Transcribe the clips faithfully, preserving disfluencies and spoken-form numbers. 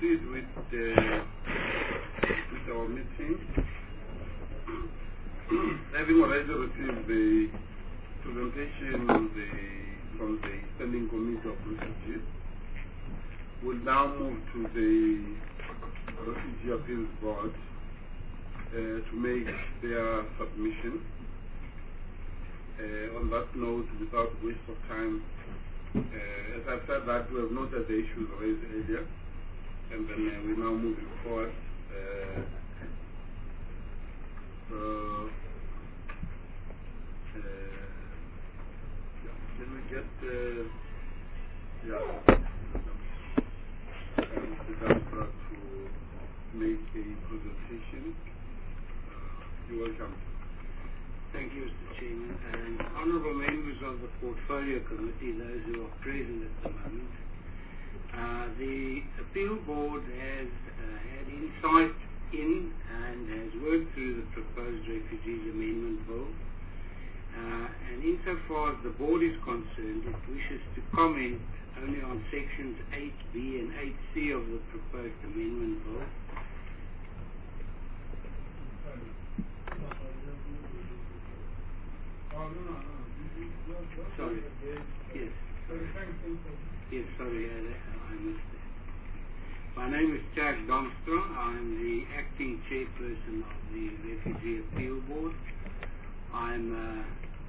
proceed with, uh, with our meeting. Having already received the presentation the, from the Standing Committee of Refugees, we'll now move to the Refugee Appeals Board uh, to make their submission. Uh, on that note, without waste of time, uh, as I said that we have noted the issues raised earlier, and then uh, we're now moving forward. Uh, so, uh, yeah, can we get, uh, yeah, um, the Councillor to make a presentation? Uh, you're welcome. Thank you, Mister Chairman, and honourable members of the Portfolio Committee, those who are present at the moment. Uh, the Appeal Board has uh, had insight in and has worked through the proposed Refugees Amendment Bill. Uh, and insofar as the Board is concerned, it wishes to comment only on sections eight B and eight C of the proposed amendment bill. Sorry. Yes. Yes, sorry, I, I missed it. My name is Jack Domstrong. I'm the acting chairperson of the Refugee Appeal Board. I'm uh,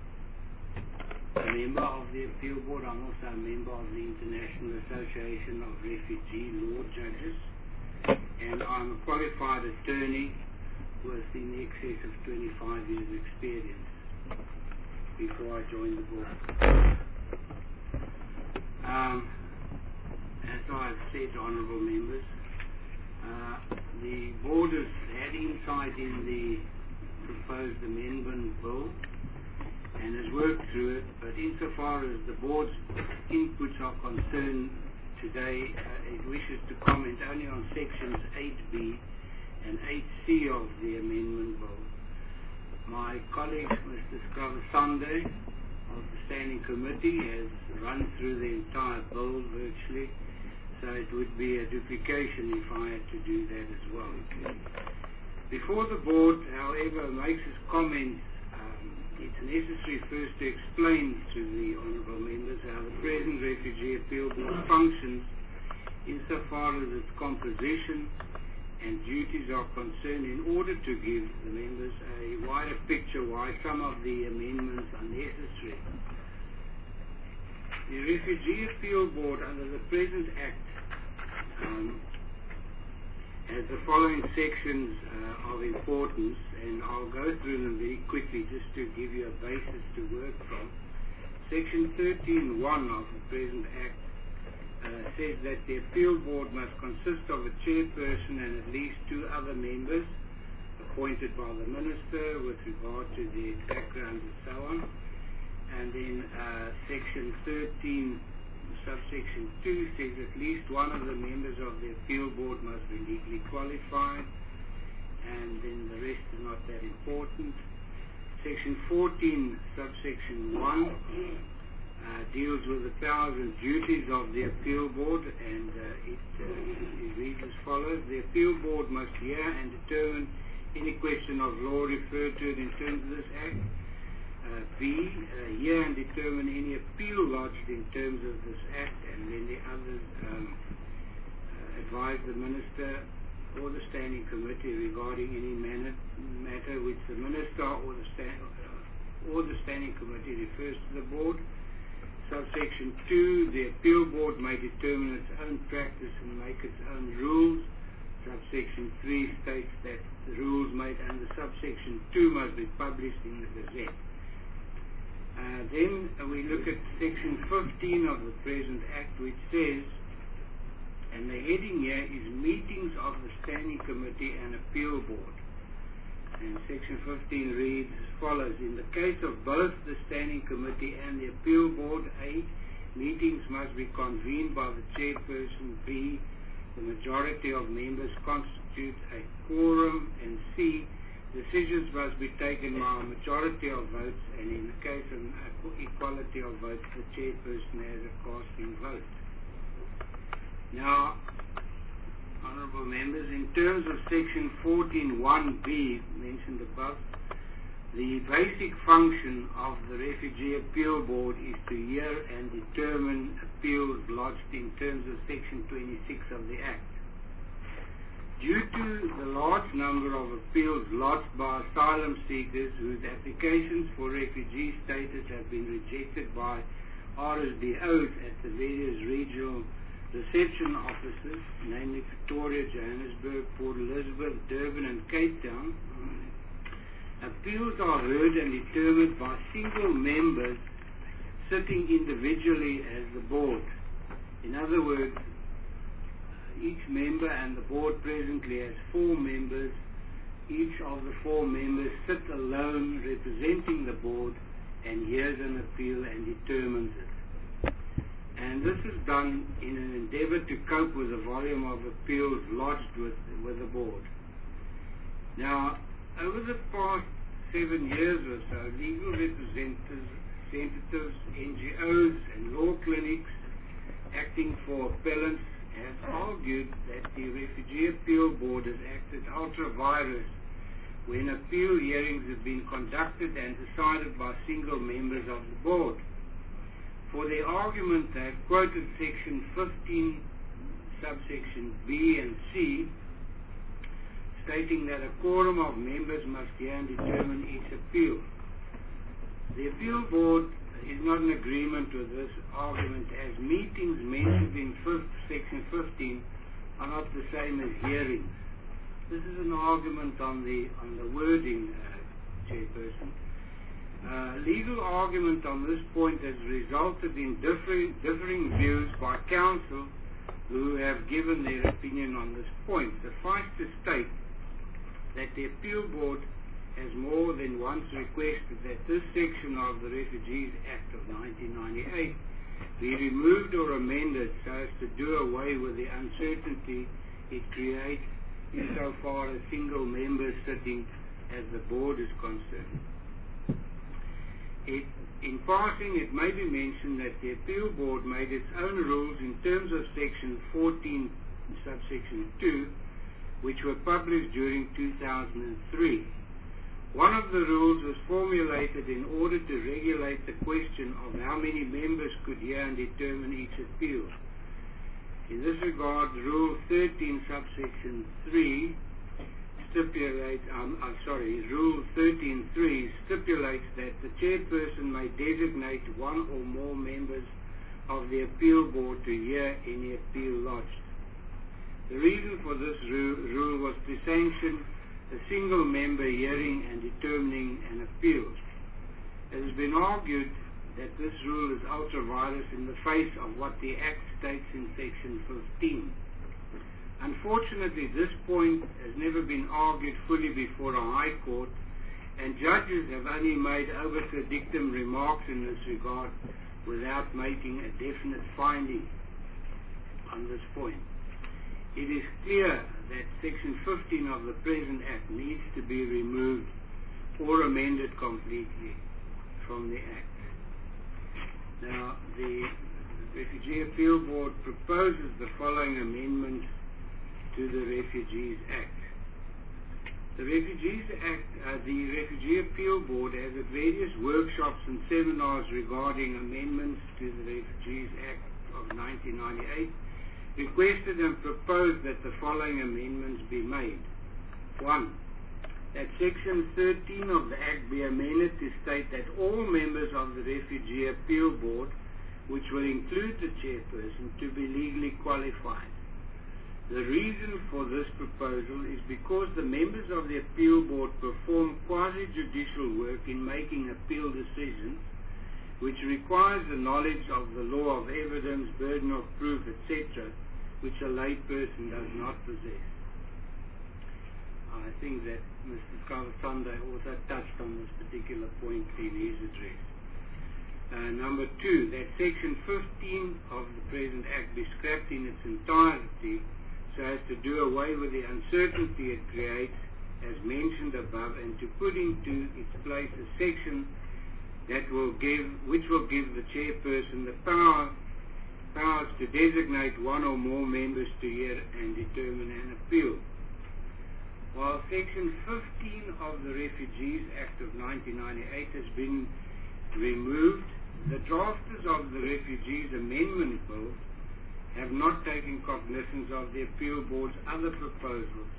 a member of the Appeal Board. I'm also a member of the International Association of Refugee Law Judges. And I'm a qualified attorney with in excess of twenty-five years experience before I joined the board. Um, as I've said, honourable members, uh, the board has had insight in the proposed amendment bill and has worked through it, but insofar as the board's inputs are concerned today, uh, it wishes to comment only on sections eight B and eight C of the amendment bill. My colleague, Mister Scravasande, of the Standing Committee, has run through the entire bill virtually, so it would be a duplication if I had to do that as well. Before the board, however, makes its comments, um, it's necessary first to explain to the honourable members how the present Refugee Appeal Board functions insofar as its composition and duties are concerned, in order to give the members a wider picture why some of the amendments are necessary. The Refugee Appeal Board under the present Act um, has the following sections uh, of importance, and I'll go through them very quickly just to give you a basis to work from. Section thirteen point one of the present Act Uh, says that the Appeal Board must consist of a chairperson and at least two other members appointed by the Minister with regard to their background and so on. And then uh, Section thirteen, subsection two says at least one of the members of the Appeal Board must be legally qualified, and then the rest is not that important. Section fourteen, subsection one Uh, deals with the powers and duties of the Appeal Board, and uh, it, uh, it reads as follows. The Appeal Board must hear and determine any question of law referred to it in terms of this Act. Uh, B. Uh, hear and determine any appeal lodged in terms of this Act, and then the others um, uh, advise the Minister or the Standing Committee regarding any manner, matter which the Minister or the, sta- uh, or the Standing Committee refers to the Board. Subsection two, the Appeal Board may determine its own practice and make its own rules. Subsection three states that the rules made under subsection two must be published in the Gazette. Uh, then uh, we look at section fifteen of the present Act, which says, and the heading here is Meetings of the Standing Committee and Appeal Board. And section fifteen reads as follows. In the case of both the Standing Committee and the Appeal Board, A. Meetings must be convened by the chairperson. B. The majority of members constitute a quorum. And C. Decisions must be taken by a majority of votes, and in the case of equality of votes, the chairperson has a casting vote. Now, honourable members, in terms of section fourteen one B mentioned above, the basic function of the Refugee Appeal Board is to hear and determine appeals lodged in terms of section twenty-six of the Act. Due to the large number of appeals lodged by asylum seekers whose applications for refugee status have been rejected by R S D Os at the various regional reception offices, namely Pretoria, Johannesburg, Port Elizabeth, Durban and Cape Town, appeals are heard and determined by single members sitting individually as the board. In other words, each member, and the board presently has four members, each of the four members sit alone representing the board and hears an appeal and determines it. And this is done in an endeavour to cope with the volume of appeals lodged with, with the board. Now, over the past seven years or so, legal representatives, representatives N G Os and law clinics acting for appellants have argued that the Refugee Appeal Board has acted ultra-virus when appeal hearings have been conducted and decided by single members of the board. For their argument, they have quoted section fifteen, subsection B and C, stating that a quorum of members must hear and determine each appeal. The Appeal Board is not in agreement with this argument, as meetings mentioned in fifth, section fifteen are not the same as hearings. This is an argument on the on the wording, uh, Chairperson. Uh, legal argument on this point has resulted in differing, differing views by counsel who have given their opinion on this point. Suffice to state that the Appeal Board has more than once requested that this section of the Refugees Act of nineteen ninety-eight be removed or amended so as to do away with the uncertainty it creates insofar as single members sitting as the board is concerned. It, in passing, it may be mentioned that the Appeal Board made its own rules in terms of section fourteen, subsection two, which were published during two thousand three. One of the rules was formulated in order to regulate the question of how many members could hear and determine each appeal. In this regard, Rule thirteen, subsection three, stipulates, um, uh, sorry, Rule thirteen point three stipulates that the chairperson may designate one or more members of the Appeal Board to hear any appeal lodged. The reason for this rule, rule was to sanction a single member hearing and determining an appeal. It has been argued that this rule is ultra-virus in the face of what the Act states in section fifteen. Unfortunately, this point has never been argued fully before a High Court, and judges have only made obiter dictum remarks in this regard without making a definite finding on this point. It is clear that section fifteen of the present Act needs to be removed or amended completely from the Act. Now, the Refugee Appeal Board proposes the following amendments to the Refugees Act. The Refugees Act, uh, the Refugee Appeal Board has at various workshops and seminars regarding amendments to the Refugees Act of nineteen ninety-eight requested and proposed that the following amendments be made. One, that section thirteen of the Act be amended to state that all members of the Refugee Appeal Board, which will include the chairperson, to be legally qualified. The reason for this proposal is because the members of the Appeal Board perform quasi-judicial work in making appeal decisions, which requires the knowledge of the law of evidence, burden of proof, et cetera, which a layperson does not possess. I think that Mister Kavatsande also touched on this particular point in his address. Uh, number two, that section fifteen of the present Act be scrapped in its entirety so as to do away with the uncertainty it creates, as mentioned above, and to put into its place a section that will give, which will give the chairperson the power, powers to designate one or more members to hear and determine an appeal. While Section fifteen of the Refugees Act of nineteen ninety-eight has been removed, the drafters of the Refugees Amendment Bill have not taken cognizance of the Appeal Board's other proposals.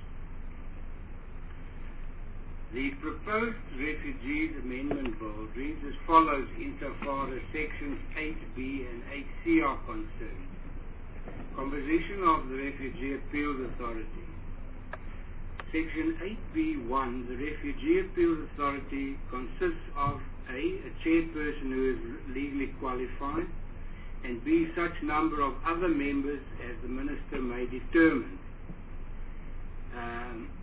The proposed Refugees Amendment Bill reads as follows insofar as Sections eight B and eight C are concerned. Composition of the Refugee Appeals Authority. Section eight B one, the Refugee Appeals Authority consists of A. a chairperson who is legally qualified, and B. such number of other members as the Minister may determine. Um,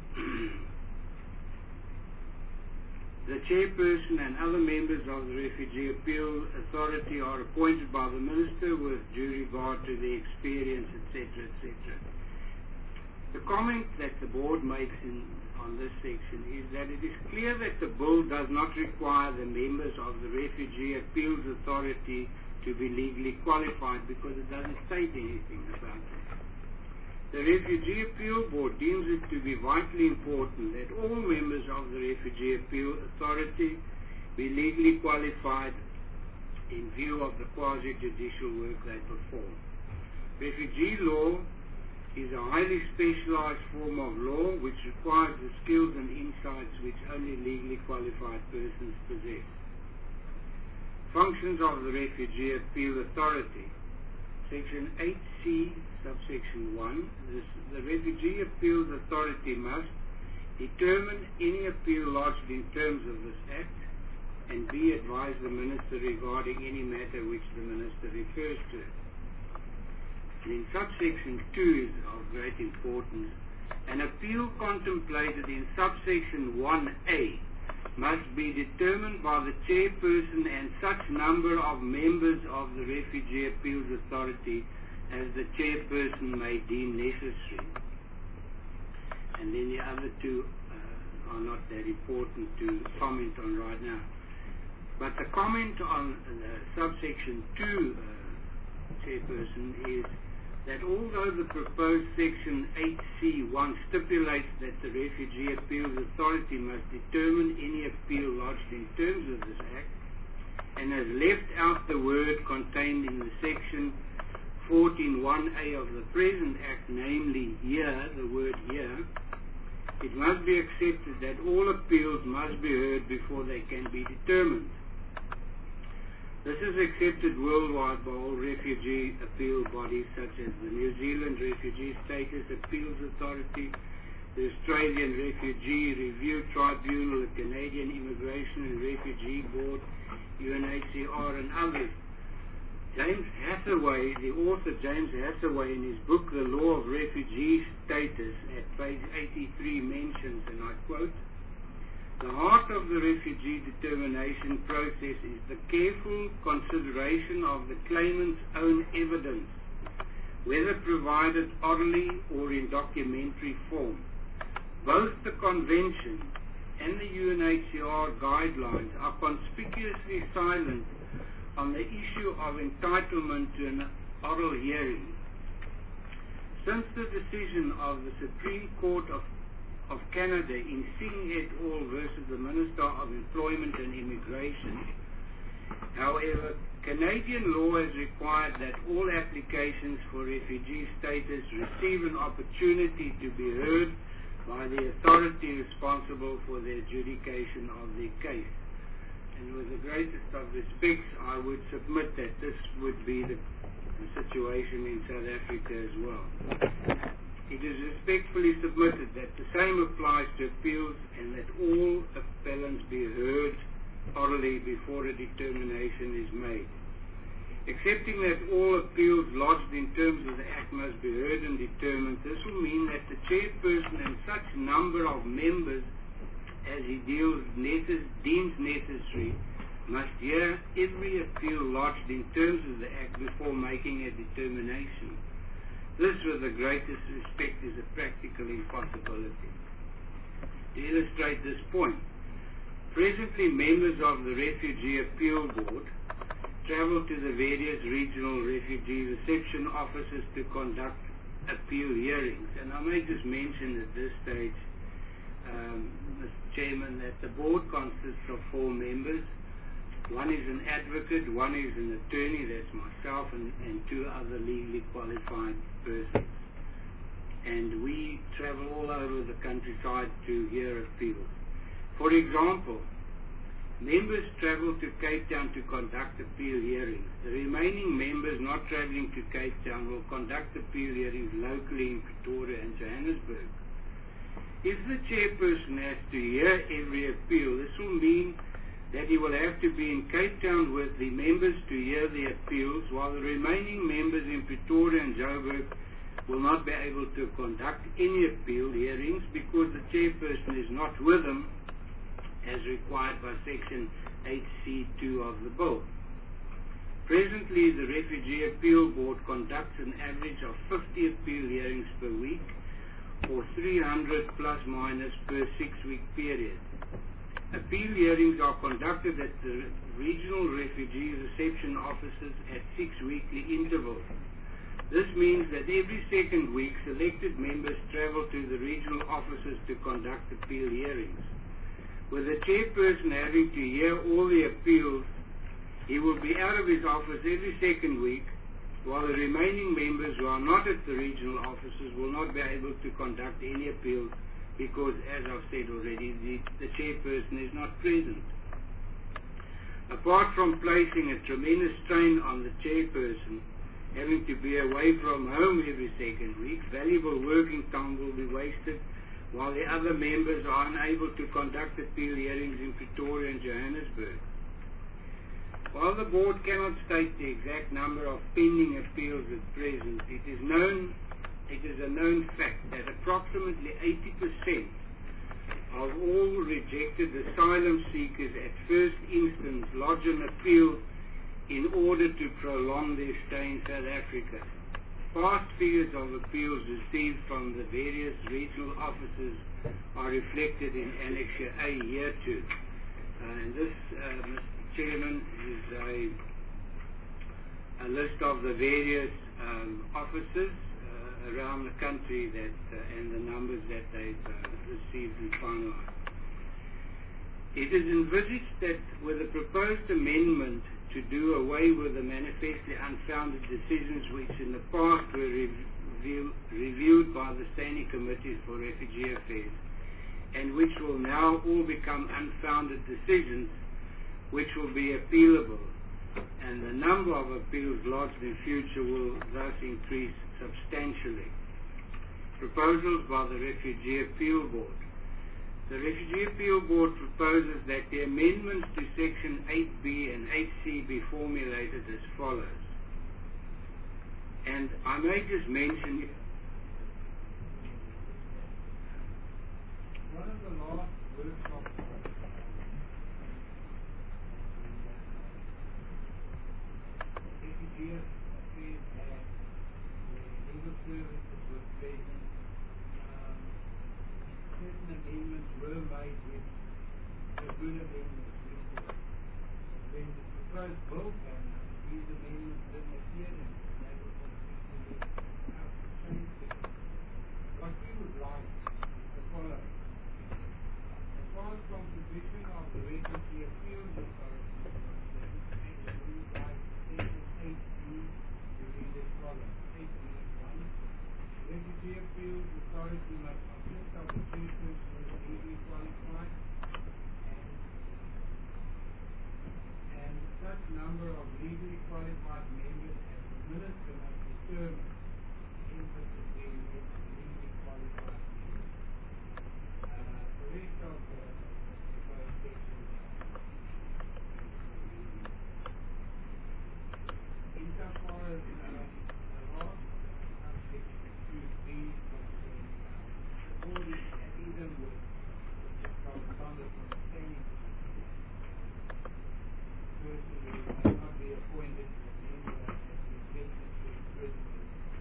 The chairperson and other members of the Refugee Appeal Authority are appointed by the Minister with due regard to their experience, et cetera, et cetera. The comment that the Board makes in, on this section is that it is clear that the Bill does not require the members of the Refugee Appeals Authority to be legally qualified because it doesn't state anything about it. The Refugee Appeal Board deems it to be vitally important that all members of the Refugee Appeal Authority be legally qualified in view of the quasi-judicial work they perform. Refugee law is a highly specialized form of law which requires the skills and insights which only legally qualified persons possess. Functions of the Refugee Appeal Authority. Section eight C, subsection one, this, the Refugee Appeals Authority must determine any appeal lodged in terms of this Act, and B. advise the Minister regarding any matter which the Minister refers to. And in subsection two is of great importance. An appeal contemplated in subsection one A must be determined by the chairperson and such number of members of the Refugee Appeals Authority as the chairperson may deem necessary. And then the other two uh, are not that important to comment on right now. But the comment on uh, subsection two uh, chairperson is that although the proposed section eight C one stipulates that the Refugee Appeals Authority must determine any appeal lodged in terms of this Act, and has left out the word contained in the section fourteen one A of the present Act, namely here, the word here, it must be accepted that all appeals must be heard before they can be determined. This is accepted worldwide by all refugee appeal bodies such as the New Zealand Refugee Status Appeals Authority, the Australian Refugee Review Tribunal, the Canadian Immigration and Refugee Board, U N H C R and others. James Hathaway, the author James Hathaway, in his book The Law of Refugee Status at page eighty-three mentions, and I quote, "The heart of the refugee determination process is the careful consideration of the claimant's own evidence, whether provided orally or in documentary form. Both the Convention and the U N H C R guidelines are conspicuously silent on the issue of entitlement to an oral hearing. Since the decision of the Supreme Court of of Canada in Singh et al. Versus the Minister of Employment and Immigration, however, Canadian law has required that all applications for refugee status receive an opportunity to be heard by the authority responsible for the adjudication of their case. And with the greatest of respects, I would submit that this would be the, the situation in South Africa as well. It is respectfully submitted that the same applies to appeals and that all appellants be heard orally before a determination is made. Accepting that all appeals lodged in terms of the Act must be heard and determined, this will mean that the chairperson and such number of members as he deals necess- deems necessary must hear every appeal lodged in terms of the Act before making a determination. This, with the greatest respect, is a practical impossibility. To illustrate this point, presently members of the Refugee Appeal Board travel to the various regional refugee reception offices to conduct appeal hearings. And I may just mention at this stage, um, Mister Chairman, that the board consists of four members. One is an advocate, one is an attorney, that's myself, and, and two other legally qualified persons. And we travel all over the countryside to hear appeals. For example, members travel to Cape Town to conduct appeal hearings. The remaining members not travelling to Cape Town will conduct appeal hearings locally in Pretoria and Johannesburg. If the chairperson has to hear every appeal, this will mean that he will have to be in Cape Town with the members to hear the appeals, while the remaining members in Pretoria and Joburg will not be able to conduct any appeal hearings because the chairperson is not with them as required by Section eight C two of the bill. Presently, the Refugee Appeal Board conducts an average of fifty appeal hearings per week, or three hundred plus minus per six-week period. Appeal hearings are conducted at the regional refugee reception offices at six weekly intervals. This means that every second week, selected members travel to the regional offices to conduct appeal hearings. With the chairperson having to hear all the appeals, he will be out of his office every second week, while the remaining members who are not at the regional offices will not be able to conduct any appeals because, as I've said already, the, the chairperson is not present. Apart from placing a tremendous strain on the chairperson, having to be away from home every second week, valuable working time will be wasted, while the other members are unable to conduct appeal hearings in Pretoria and Johannesburg. While the board cannot state the exact number of pending appeals at present, it is known, it is a known fact that approximately eighty percent of all rejected asylum seekers at first instance lodge an appeal in order to prolong their stay in South Africa. Past figures of appeals received from the various regional offices are reflected in Annexure A hereto. Uh, and this, uh, Mister Chairman, is a, a list of the various um, offices uh, around the country that uh, and the numbers that they've uh, received and finalized. It is envisaged that with the proposed amendment to do away with the manifestly unfounded decisions which in the past were review, reviewed by the Standing Committees for Refugee Affairs and which will now all become unfounded decisions which will be appealable, and the number of appeals lodged in future will thus increase substantially. Proposals by the Refugee Appeal Board. The Refugee Appeal Board proposes that the amendments to Section eight B and eight C be formulated as follows. And I may just mention, one of the last workshops refugee affairs had, the legal services were present. Um, certain amendments were made which were good amendments. When the proposed bill came out, these amendments didn't appear in it. They were completely out of change. What we would like is the following. As far as composition of the Refugee Appeals Authority is concerned, we would like Section eight B to read as follows. eight B one. Refugee Appeals Authority must consist of the persons who are legally qualified and, and such number of legally qualified members as the Minister must determine. Emphasis being legally qualified members. Uh, the rest of the proposed sections insofar as uh, the last subsection two B concerns the board is at even with the correspondence from the Standing Committee. Person who may not be appointed as a member as the executive to prison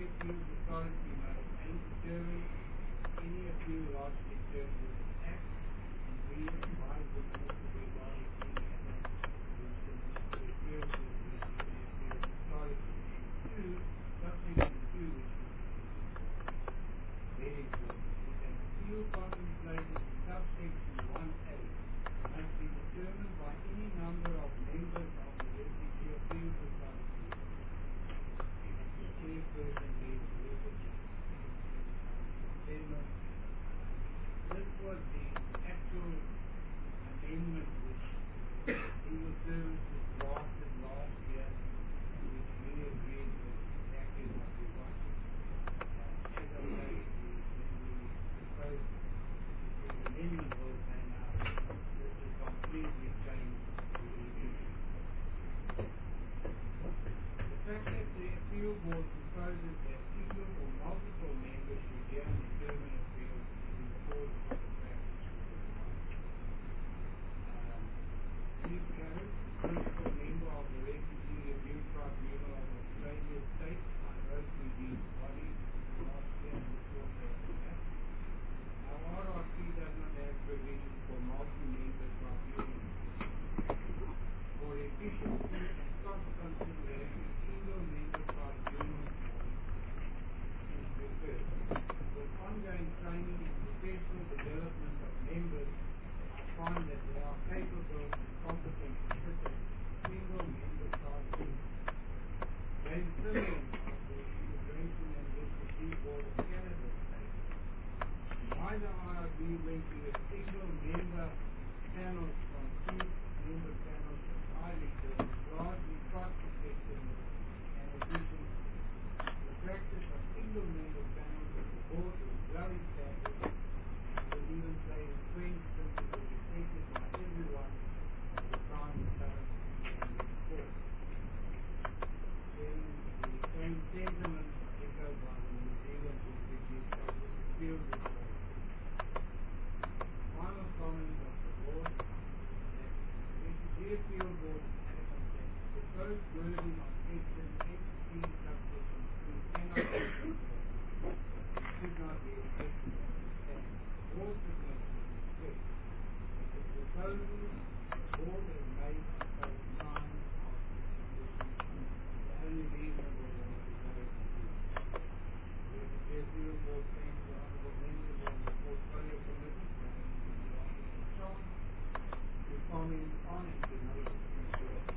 Appeals Authority must A. determine any appeal lodged in terms of the Act, and B. advise the Minister whereby it may matter which the Minister appeals to the Appeals Authority. And two, subsection two, which is very important, is an appeal contemplated in subsection one A must be determined by any number of members of the Refugee Appeals Authority, and the chairperson is Refugee. This was the actual amendment which Legal Services drafted last year, and which we agreed was exactly what we wanted. Uh, as I say, the, when we proposed the amendment was came out, this has completely changed the issue. The fact that the appeal board proposes that single or multiple members should hear and determine appeals is in accordance with the practice of the party. Um, Steve Carrick, principal member of the Refugee Review Tribunal of Australia State, I wrote to these bodies last year and before they act. Our R R T does not have provision for multi-member tribunals. For efficiency and cost consideration, single-member tribunals is preferred. With ongoing training and professional development of members, I find that they are capable and competent to sit at single-member tribunals. James Simmons of the Immigration and Refugee Board of Canada states, neither R R B went to a single-member panel from two-member panels of Irish was largely cost-effectiveness and efficiency. The practice of single-member panels of the board was well established, and I would even say entrenched principle respected by everyone at the time it currently began before. Then the same sentiments are echoed by the New Zealand Refugee Appeals Authority. Final comment of the board that the Refugee Appeal Board is adamant that the proposed wording of section eighteen subsection two cannot be considered. It should not be effective on the stand. The board submits with respect that the proposal the board has made until the time of submission, the only reasonable way to go is to do. The Refugee Appeal Board thanks the honourable members of the Portfolio Committee for having been granted the chance to comment on and to make suggestions.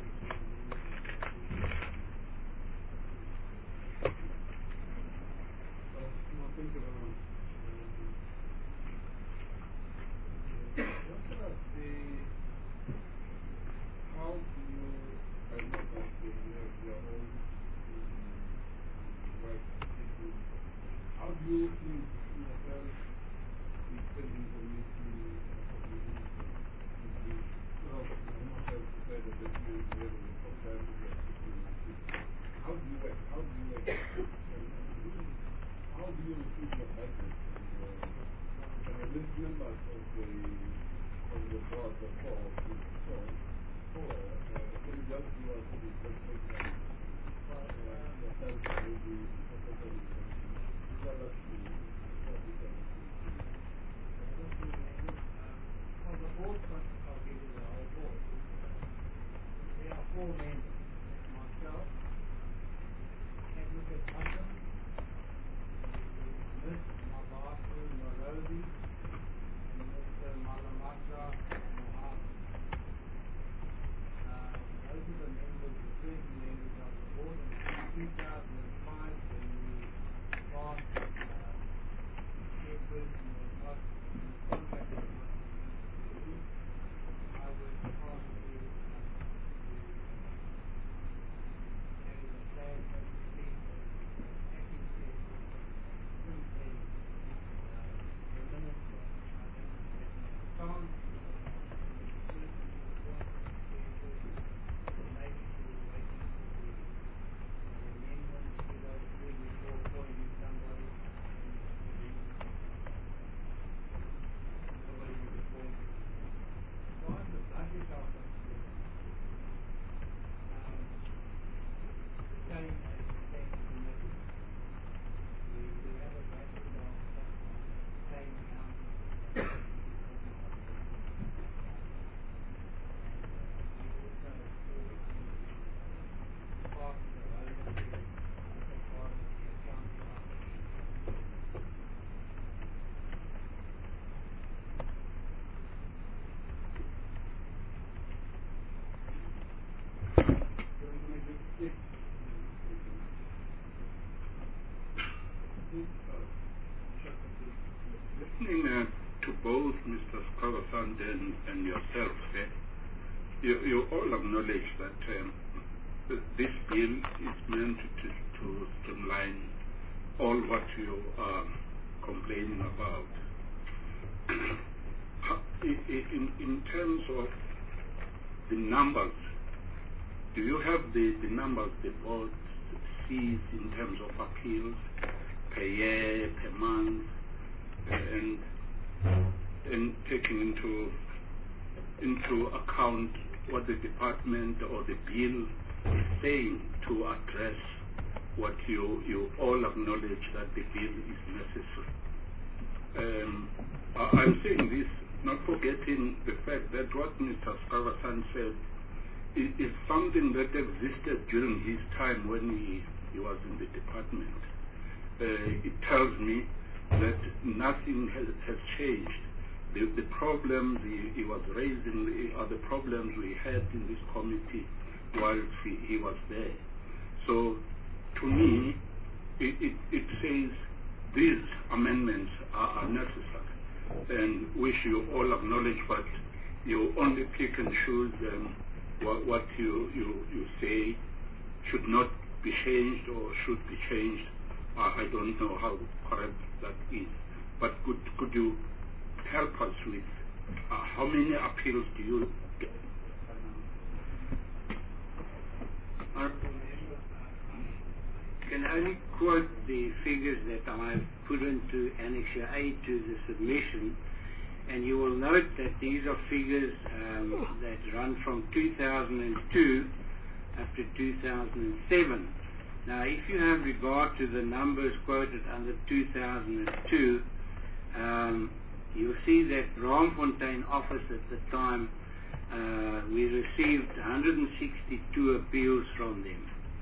Thank you very much. What about the, how do you, I know that they have their own work, how do you think yourself the spending committee of the minister would be, well, I'm not sure to say that they do the program to get how do you work, how do you work, how do you receive your budget from the members of the of the board, the four, so four, can you just do us the presentation for yourself and the secretary of the other two, For the board, I'll give you the whole board. There are four members. Myself, Advocate Hutton, Miz Mabasu Nairobi, and Mister Malamatra Mohammed. Uh, those are the members, the present members of the board. And in two thousand five, when we passed uh, chairperson was not in the contract was not renewed, I was asked to carry the flag, so to speak, as acting chairperson. Since then, uh, the minister, I don't have my chance, the person who appointed the chairperson, maybe she was waiting for the, the Listening uh, to both Mister Skavasand and, and yourself, eh, you, you all acknowledge that um, this bill is meant to, to streamline all what you are complaining about. in, in terms of the numbers, do you have the, the numbers the board sees in terms of appeals per year, per month, and and taking into into account what the department or the bill is saying to address what you you all acknowledge that the bill is necessary? Um, I'm saying this not forgetting the fact that what Mister Skavasand said is, is something that existed during his time when he, he was in the department. Uh, it tells me that nothing has, has changed. The, the problems he, he was raising are the problems we had in this committee whilst he, he was there. So, to me, it, it, it says these amendments are, are necessary, and which you all acknowledge, but you only pick and choose um, what, what you, you, you say should not be changed or should be changed. Uh, I don't know how correct that is, but could, could you help us with uh, how many appeals do you get? I can only quote the figures that I've put into Annexure A to the submission, and you will note that these are figures um, that run from two thousand two up to two thousand seven. Now, if you have regard to the numbers quoted under two thousand two, um, you'll see that Braamfontein office at the time, uh, we received one hundred sixty-two appeals from them.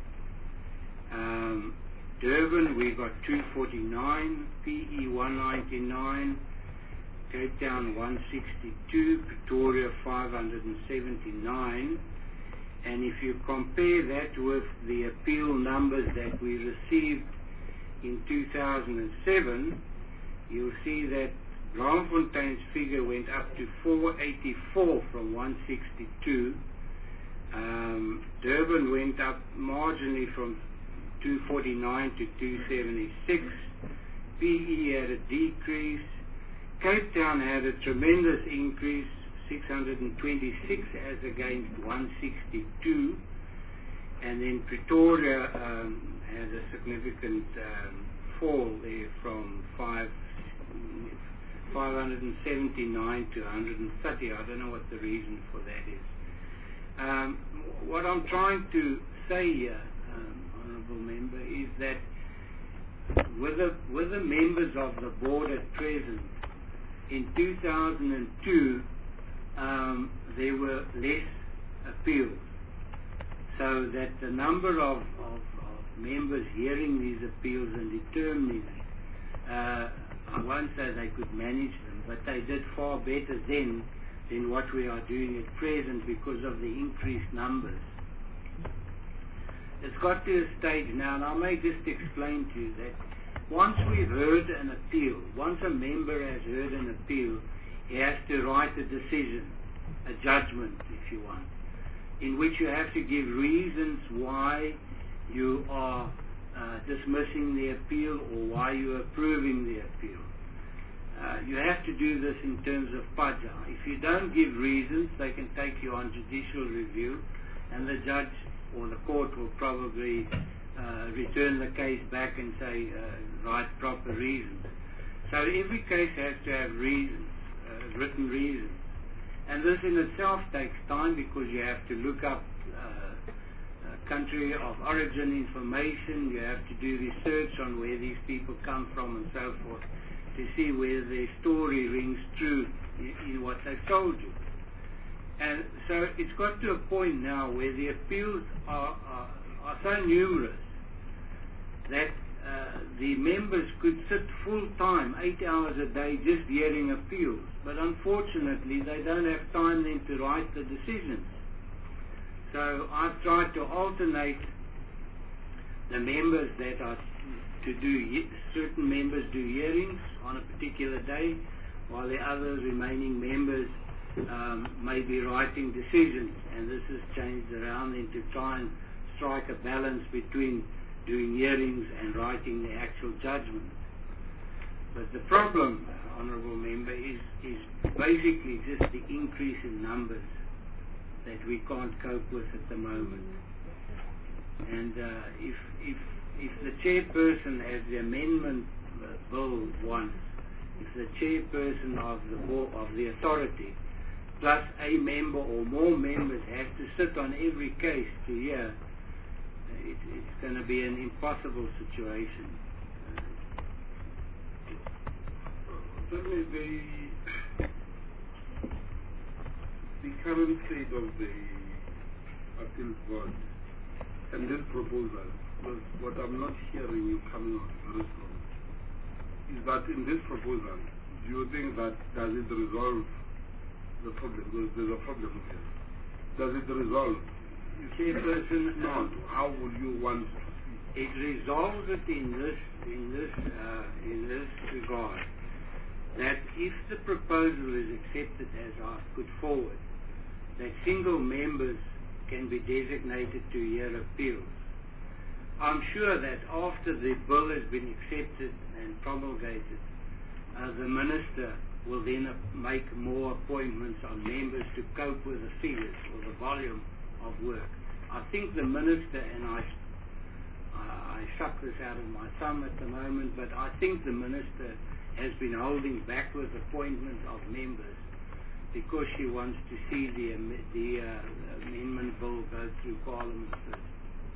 Um, Durban, we got two forty-nine, P E one ninety-nine, Cape Town one sixty-two, Pretoria five hundred seventy-nine. And if you compare that with the appeal numbers that we received in two thousand seven, you'll see that Braamfontein's figure went up to four eighty-four from one sixty-two. Um, Durban went up marginally from two forty-nine to two seventy-six. P E had a decrease. Cape Town had a tremendous increase, six hundred twenty-six as against one sixty-two, and then Pretoria um, had a significant um, fall there from five, five hundred seventy-nine to one hundred thirty. I don't know what the reason for that is. Um, what I'm trying to say here, um, Honourable Member, is that with the, with the members of the board at present, in two thousand two, Um, there were less appeals, so that the number of, of, of members hearing these appeals and determining, uh, I won't say they could manage them, but they did far better then than what we are doing at present because of the increased numbers. It's got to a stage now, and I may just explain to you that once we've heard an appeal, once a member has heard an appeal, he has to write a decision, a judgment, if you want, in which you have to give reasons why you are uh, dismissing the appeal or why you are approving the appeal. Uh, you have to do this in terms of P A J A. If you don't give reasons, they can take you on judicial review, and the judge or the court will probably uh, return the case back and say, uh, write proper reasons. So every case has to have reasons. Uh, written reasons, and this in itself takes time because you have to look up uh, uh, country of origin information, you have to do research on where these people come from and so forth to see whether their story rings true in, in what they've told you. And so it's got to a point now where the appeals are, are, are so numerous that Uh, the members could sit full time, eight hours a day, just hearing appeals. But unfortunately, they don't have time then to write the decisions. So I've tried to alternate the members that are to do, he- certain members do hearings on a particular day, while the other remaining members um, may be writing decisions, and this is changed around then to try and strike a balance between doing hearings and writing the actual judgment. But the problem, uh, Honourable Member, is, is basically just the increase in numbers that we can't cope with at the moment. And uh, if, if, if the chairperson, as the amendment uh, bill wants, if the chairperson of the board, of the authority, plus a member or more members have to sit on every case to hear, uh, it, it's going to be an impossible situation. Certainly, the, the current state of the appeals board and this proposal, was what I'm not hearing you coming out very strong, is that in this proposal, do you think that does it resolve the problem? Because there's a problem here. Does it resolve? Chairperson, not, how would you want to see? It resolves it in this in this uh, in this regard, that if the proposal is accepted as I've put forward, that single members can be designated to hear appeals. I'm sure that after the bill has been accepted and promulgated, uh, the Minister will then uh, make more appointments on members to cope with the figures or the volume of work. I think the Minister, and I, uh, I suck this out of my thumb at the moment, but I think the Minister has been holding back with appointment of members because she wants to see the, am the uh, amendment bill go through Parliament first.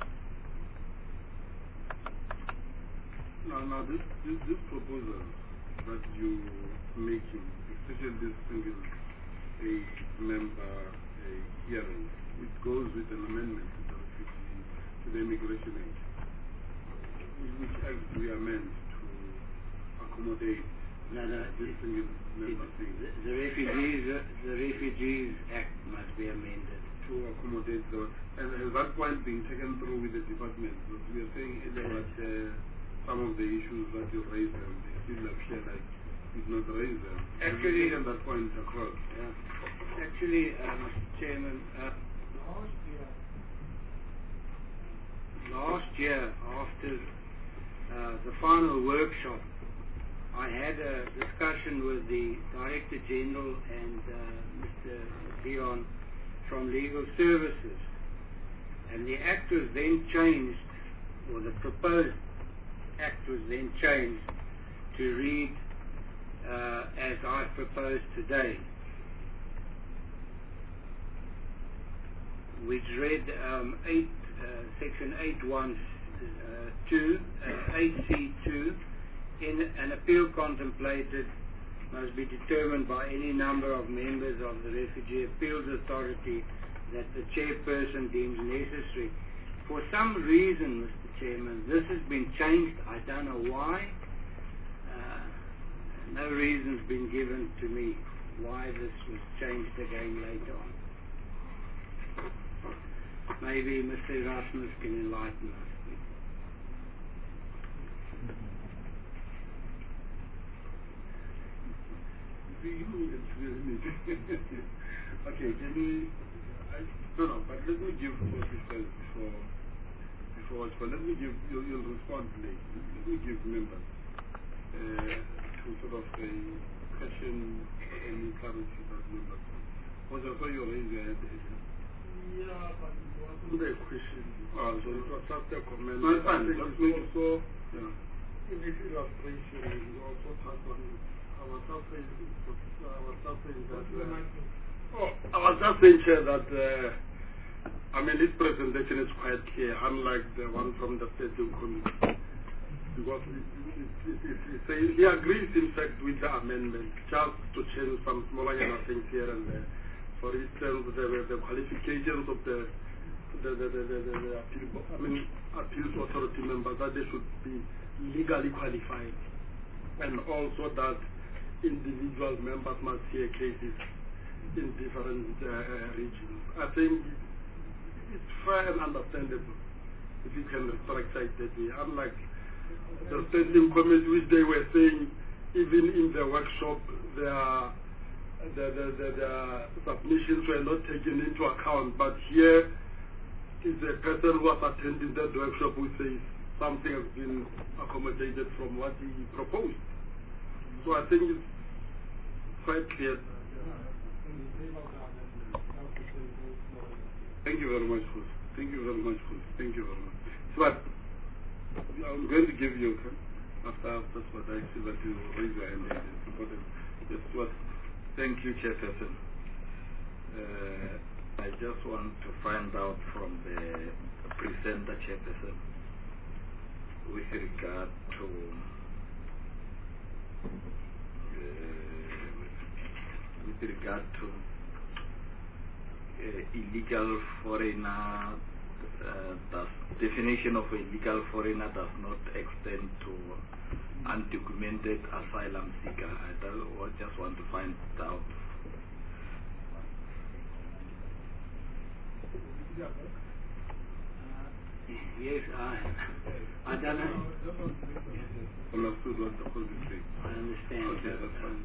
Now, now this, this, this proposal that you're making, especially this single a member a hearing, which goes with an amendment to the, refugee, to the Immigration Act, which Act we amend to accommodate No, no, this it, single member it, thing. the, the refugees, uh, the Refugees Act must be amended. To accommodate the, and has that point been taken through with the department? Because we are saying earlier that uh, some of the issues that you raised them, they still appear like you did not raise them. Actually, taken that point across. Yeah. Actually, uh, Mister Chairman, uh, Last year, last year after uh, the final workshop, I had a discussion with the Director General and uh, Mister Dion from Legal Services, and the Act was then changed, or the proposed Act was then changed to read uh, as I proposed today, which read um, eight, uh, Section eight one two, uh, eight C two, in an appeal contemplated must be determined by any number of members of the Refugee Appeals Authority that the chairperson deems necessary. For some reason, Mister Chairman, this has been changed. I don't know why. Uh, no reason's been given to me why this was changed again later on. Maybe Mister Erasmus can enlighten us. Okay, let me, I, no, no, but let me give what you said before, before, but let me give, you, you'll respond late. Let me give members uh, to sort of a question and clarity that members. Because I saw you raise your hand. yeah, but it wasn't a question. Oh, so It was just a comment. no, it's fine. I think Just it's make it also, yeah. in this illustration, we also touched on it. I was just saying, I was just saying that, uh, oh, I was just saying, Chair, that, uh, I mean, this presentation is quite clear, unlike the one from the Federal Committee. Because it, it, it, it, it says he agrees, in fact, with the amendment, just to change some smaller things here and there. For instance, the, the qualifications of the the, the, the, the, the, the appeal, I mean, appeals authority members, that they should be legally qualified. And also that individual members must hear cases in different uh, regions. I think it's fair and understandable if you can restructure it that way. Unlike the standing committee, which they were saying, even in the workshop, their the, the, the, the submissions were not taken into account. But here is a person who was attending that workshop who says something has been accommodated from what he proposed. So I think it's quite clear. Thank you very much, Khus. Thank you very much, Khus. Thank you very much. But I'm going to give you, after after what I see that you raise your hand, it's important. Yes, what? Thank you, Chairperson. Uh, I just want to find out from the presenter, Chairperson, with regard to uh, with regard to uh, illegal foreigner. Uh, the definition of illegal foreigner does not extend to undocumented asylum seeker. I don't, just want to find out. Uh, yes, I, I don't know. Understood what the Khus is saying. I understand. Okay, that's fine.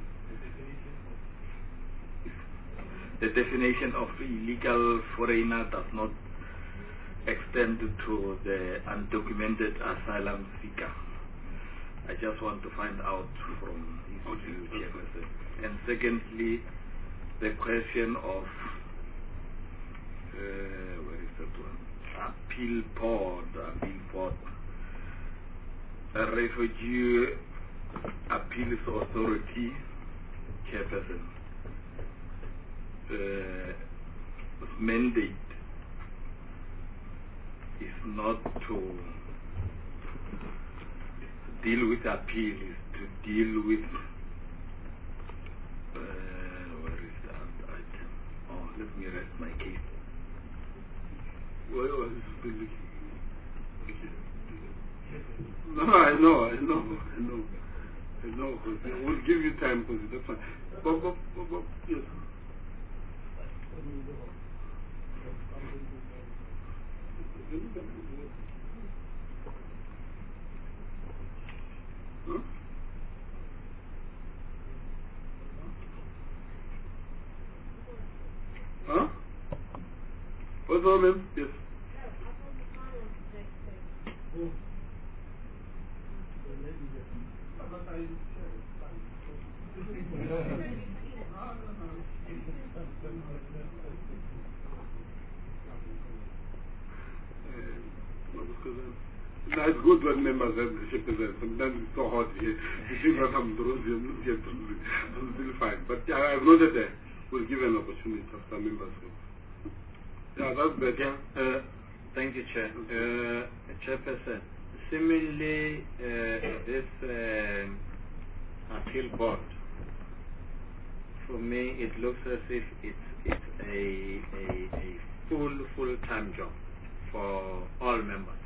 The definition of illegal foreigner does not extend to the undocumented asylum seeker. I just want to find out from his view, Chairperson. And secondly, the question of uh, where is that one? Appeal board, appeal board. A refugee appeals authority, Chairperson. Uh, mandate is not to deal with appeal, is to deal with uh, where is that item? Oh, let me rest my case. Where was the looking? No, I know, I know, I know. I know, Khus. We'll give you time, Khus. That's fine. Bob, Bob, Bob, Bob, yes. Huh? Huh? What's wrong, ma'am? Yes. No, it's good when members have the Chairperson. Sometimes it's so hot here. You think that I'm drowsy, I'm not yet drowsy. I'm still fine. But yeah, I've noted that we'll give an opportunity after members go. Yeah, that's better. Uh, thank you, Chair. Uh, Chairperson, similarly, uh, this uh, appeal board, for me, it looks as if it's, it's a, a, a full, full-time job for all members.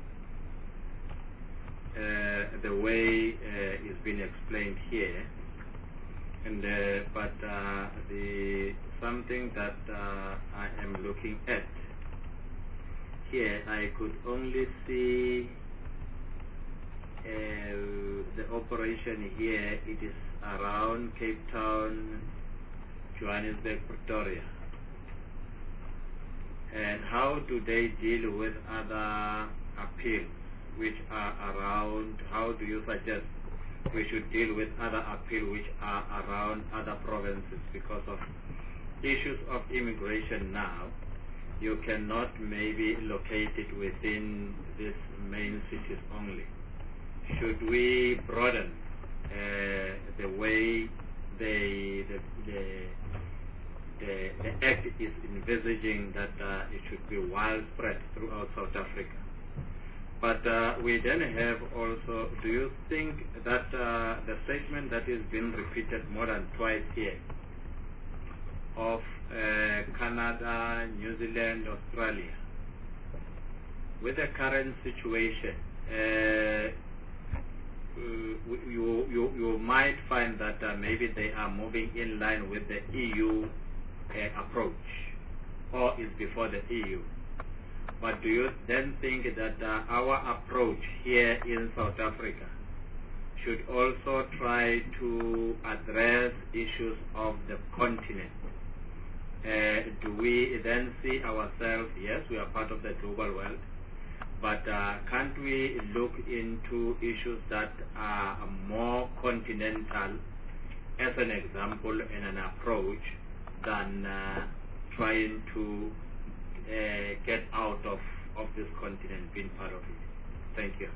Uh, the way uh, it's been explained here, and uh, but uh, the something that uh, I am looking at here, I could only see uh, the operation here. It is around Cape Town, Johannesburg, Pretoria. And how do they deal with other appeals which are around? How do you suggest we should deal with other appeals which are around other provinces? Because of issues of immigration now, you cannot maybe locate it within these main cities only. Should we broaden uh, the way they, the, the, the, the Act is envisaging that uh, it should be widespread throughout South Africa? But uh, we then have also, do you think that uh, the statement that is being repeated more than twice here of uh, Canada, New Zealand, Australia, with the current situation, uh, you, you, you might find that uh, maybe they are moving in line with the E U uh, approach, or is before the E U. But do you then think that uh, our approach here in South Africa should also try to address issues of the continent? Uh, do we then see ourselves, yes, we are part of the global world, but uh, can't we look into issues that are more continental as an example and an approach than uh, trying to uh, get out of, of this continent, being part of it? Thank you.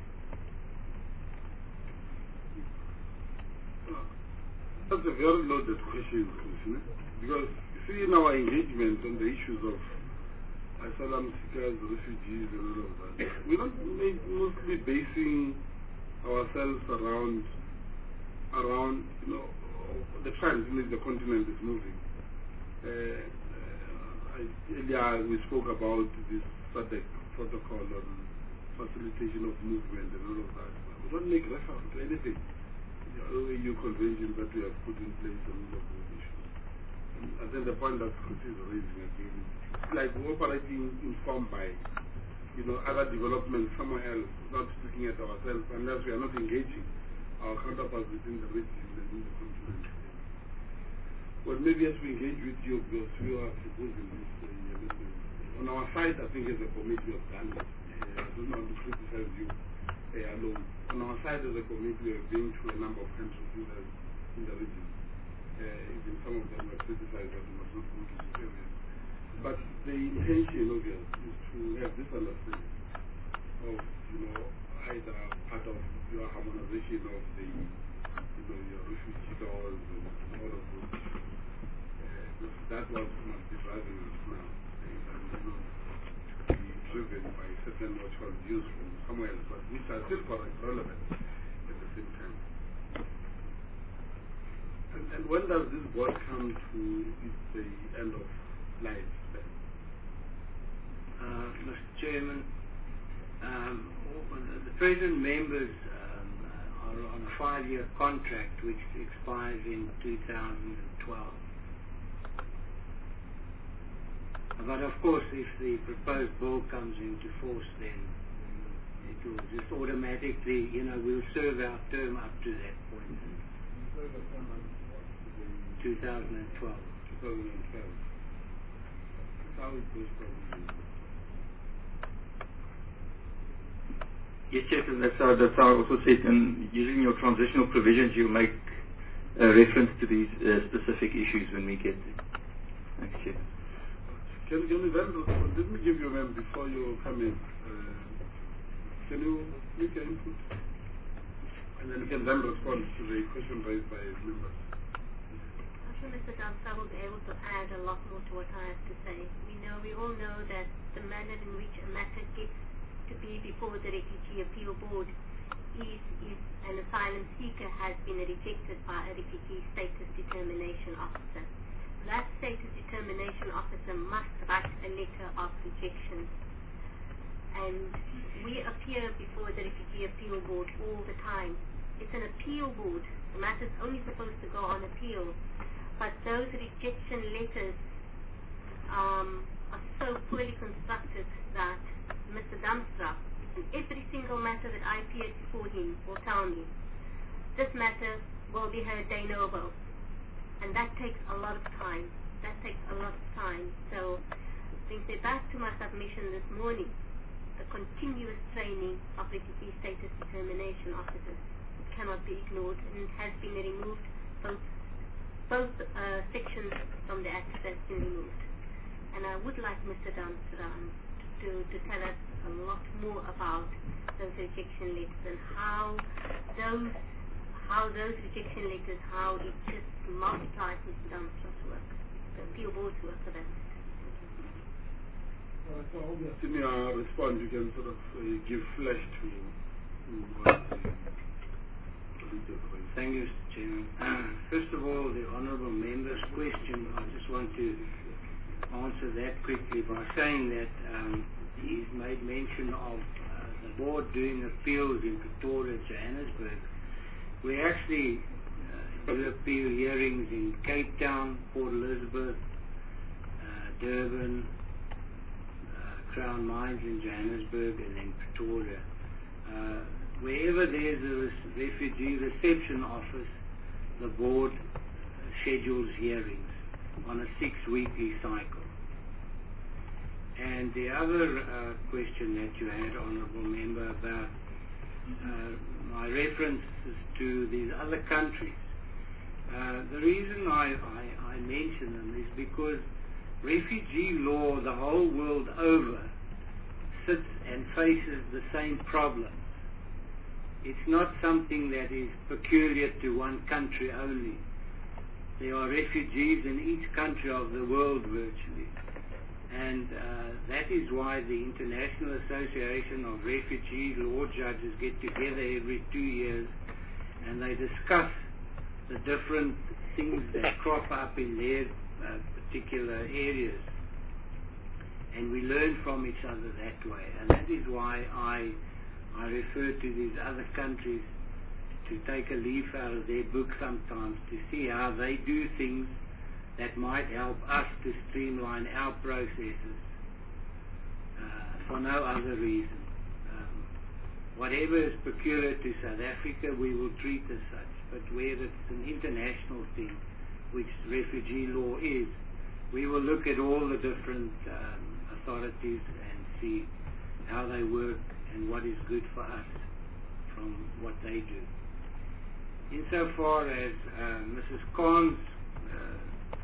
That's a very loaded question, because you see in our engagement on the issues of asylum seekers, refugees, and all of that, we're not mostly basing ourselves around, around you know, the trends in which the continent is moving. Uh, uh, I, earlier we spoke about this S A D C protocol on facilitation of movement and all of that. We don't make reference to anything. The O A U convention that we have put in place on all of those issues. And, and then the point that Chris is raising again, it's like we're operating informed by, you know, other developments somewhere else, not looking at ourselves, unless we are not engaging our counterparts within the region and in the continent. Well, maybe as we engage with you, because we are proposing this, uh, on our side, I think as a committee of done it. Uh, I don't want to criticize you uh, alone. On our side as a committee, we have been to a number of countries in the, in the region. Uh, even some of them were criticized that we must not go to these areas. But the intention of yours is to have this understanding of, you know, either part of your harmonization of the, you know, your refugee laws and all of those issues. Uh, that was must be driving us now. And, you know, be driven by certain what was used from somewhere else, but which are still relevant at the same time. And, and when does this board come to its the end of life? Uh, Mister Chairman, um, the, the present members um, are on a five-year contract which expires in two thousand twelve. But of course, if the proposed bill comes into force, then it will just automatically, you know, we'll serve our term up to that point. two thousand twelve. two thousand twelve. How it goes probably. Yes, Chair, that's how, that's how I also said, and using your transitional provisions, you make a reference to these uh, specific issues when we get there. Thanks, Chair. Can, can you then respond? Let me give you a name before you come in. Uh, can you make an input? And then you can then respond to the question raised by members. I'm sure Mister Damstra will be able to add a lot more to what I have to say. We know, we all know that the manner in which a matter gets to be before the Refugee Appeal Board is if an asylum seeker has been rejected by a refugee status determination officer. That status determination officer must write a letter of rejection. And we appear before the Refugee Appeal Board all the time. It's an appeal board. The matter is only supposed to go on appeal. But those rejection letters um, are so poorly constructed that Mister Damstra, in every single matter that I appear before him, will tell me, this matter will be heard de novo. And that takes a lot of time. That takes a lot of time. So, brings me back to my submission this morning. The continuous training of refugee status determination officers cannot be ignored, and it has been removed, both, both uh, sections from the Act that's been removed. And I would like Mister Damstra to, to tell us a lot more about those rejection letters and how those how those rejection letters, how it just multiplies Mister Damstra's work, the appeal board's work for that. Uh, so obviously, in your response, you can sort of uh, give flesh to, to what the leader raised. Thank you, Mister Chairman. Uh, first of all, the honourable member's question, I just want to answer that quickly by saying that um, he's made mention of uh, the board doing appeals in Pretoria, Johannesburg. We actually uh, do appeal hearings in Cape Town, Port Elizabeth, uh, Durban, uh, Crown Mines in Johannesburg and in Pretoria. Uh, wherever there's a res- refugee reception office, the board schedules hearings on a six-weekly cycle. And the other uh, question that you had, Honourable Member, about uh, my references to these other countries. Uh, the reason I, I, I mention them is because refugee law the whole world over sits and faces the same problems. It's not something that is peculiar to one country only. There are refugees in each country of the world virtually. And uh, that is why the International Association of Refugee Law Judges get together every two years and they discuss the different things that crop up in their uh, particular areas. And we learn from each other that way. And that is why I, I refer to these other countries to take a leaf out of their book sometimes to see how they do things that might help us to streamline our processes uh, for no other reason. Um, whatever is peculiar to South Africa, we will treat as such. But where it's an international thing, which refugee law is, we will look at all the different um, authorities and see how they work and what is good for us from what they do. Insofar as uh, Missus Khan's uh,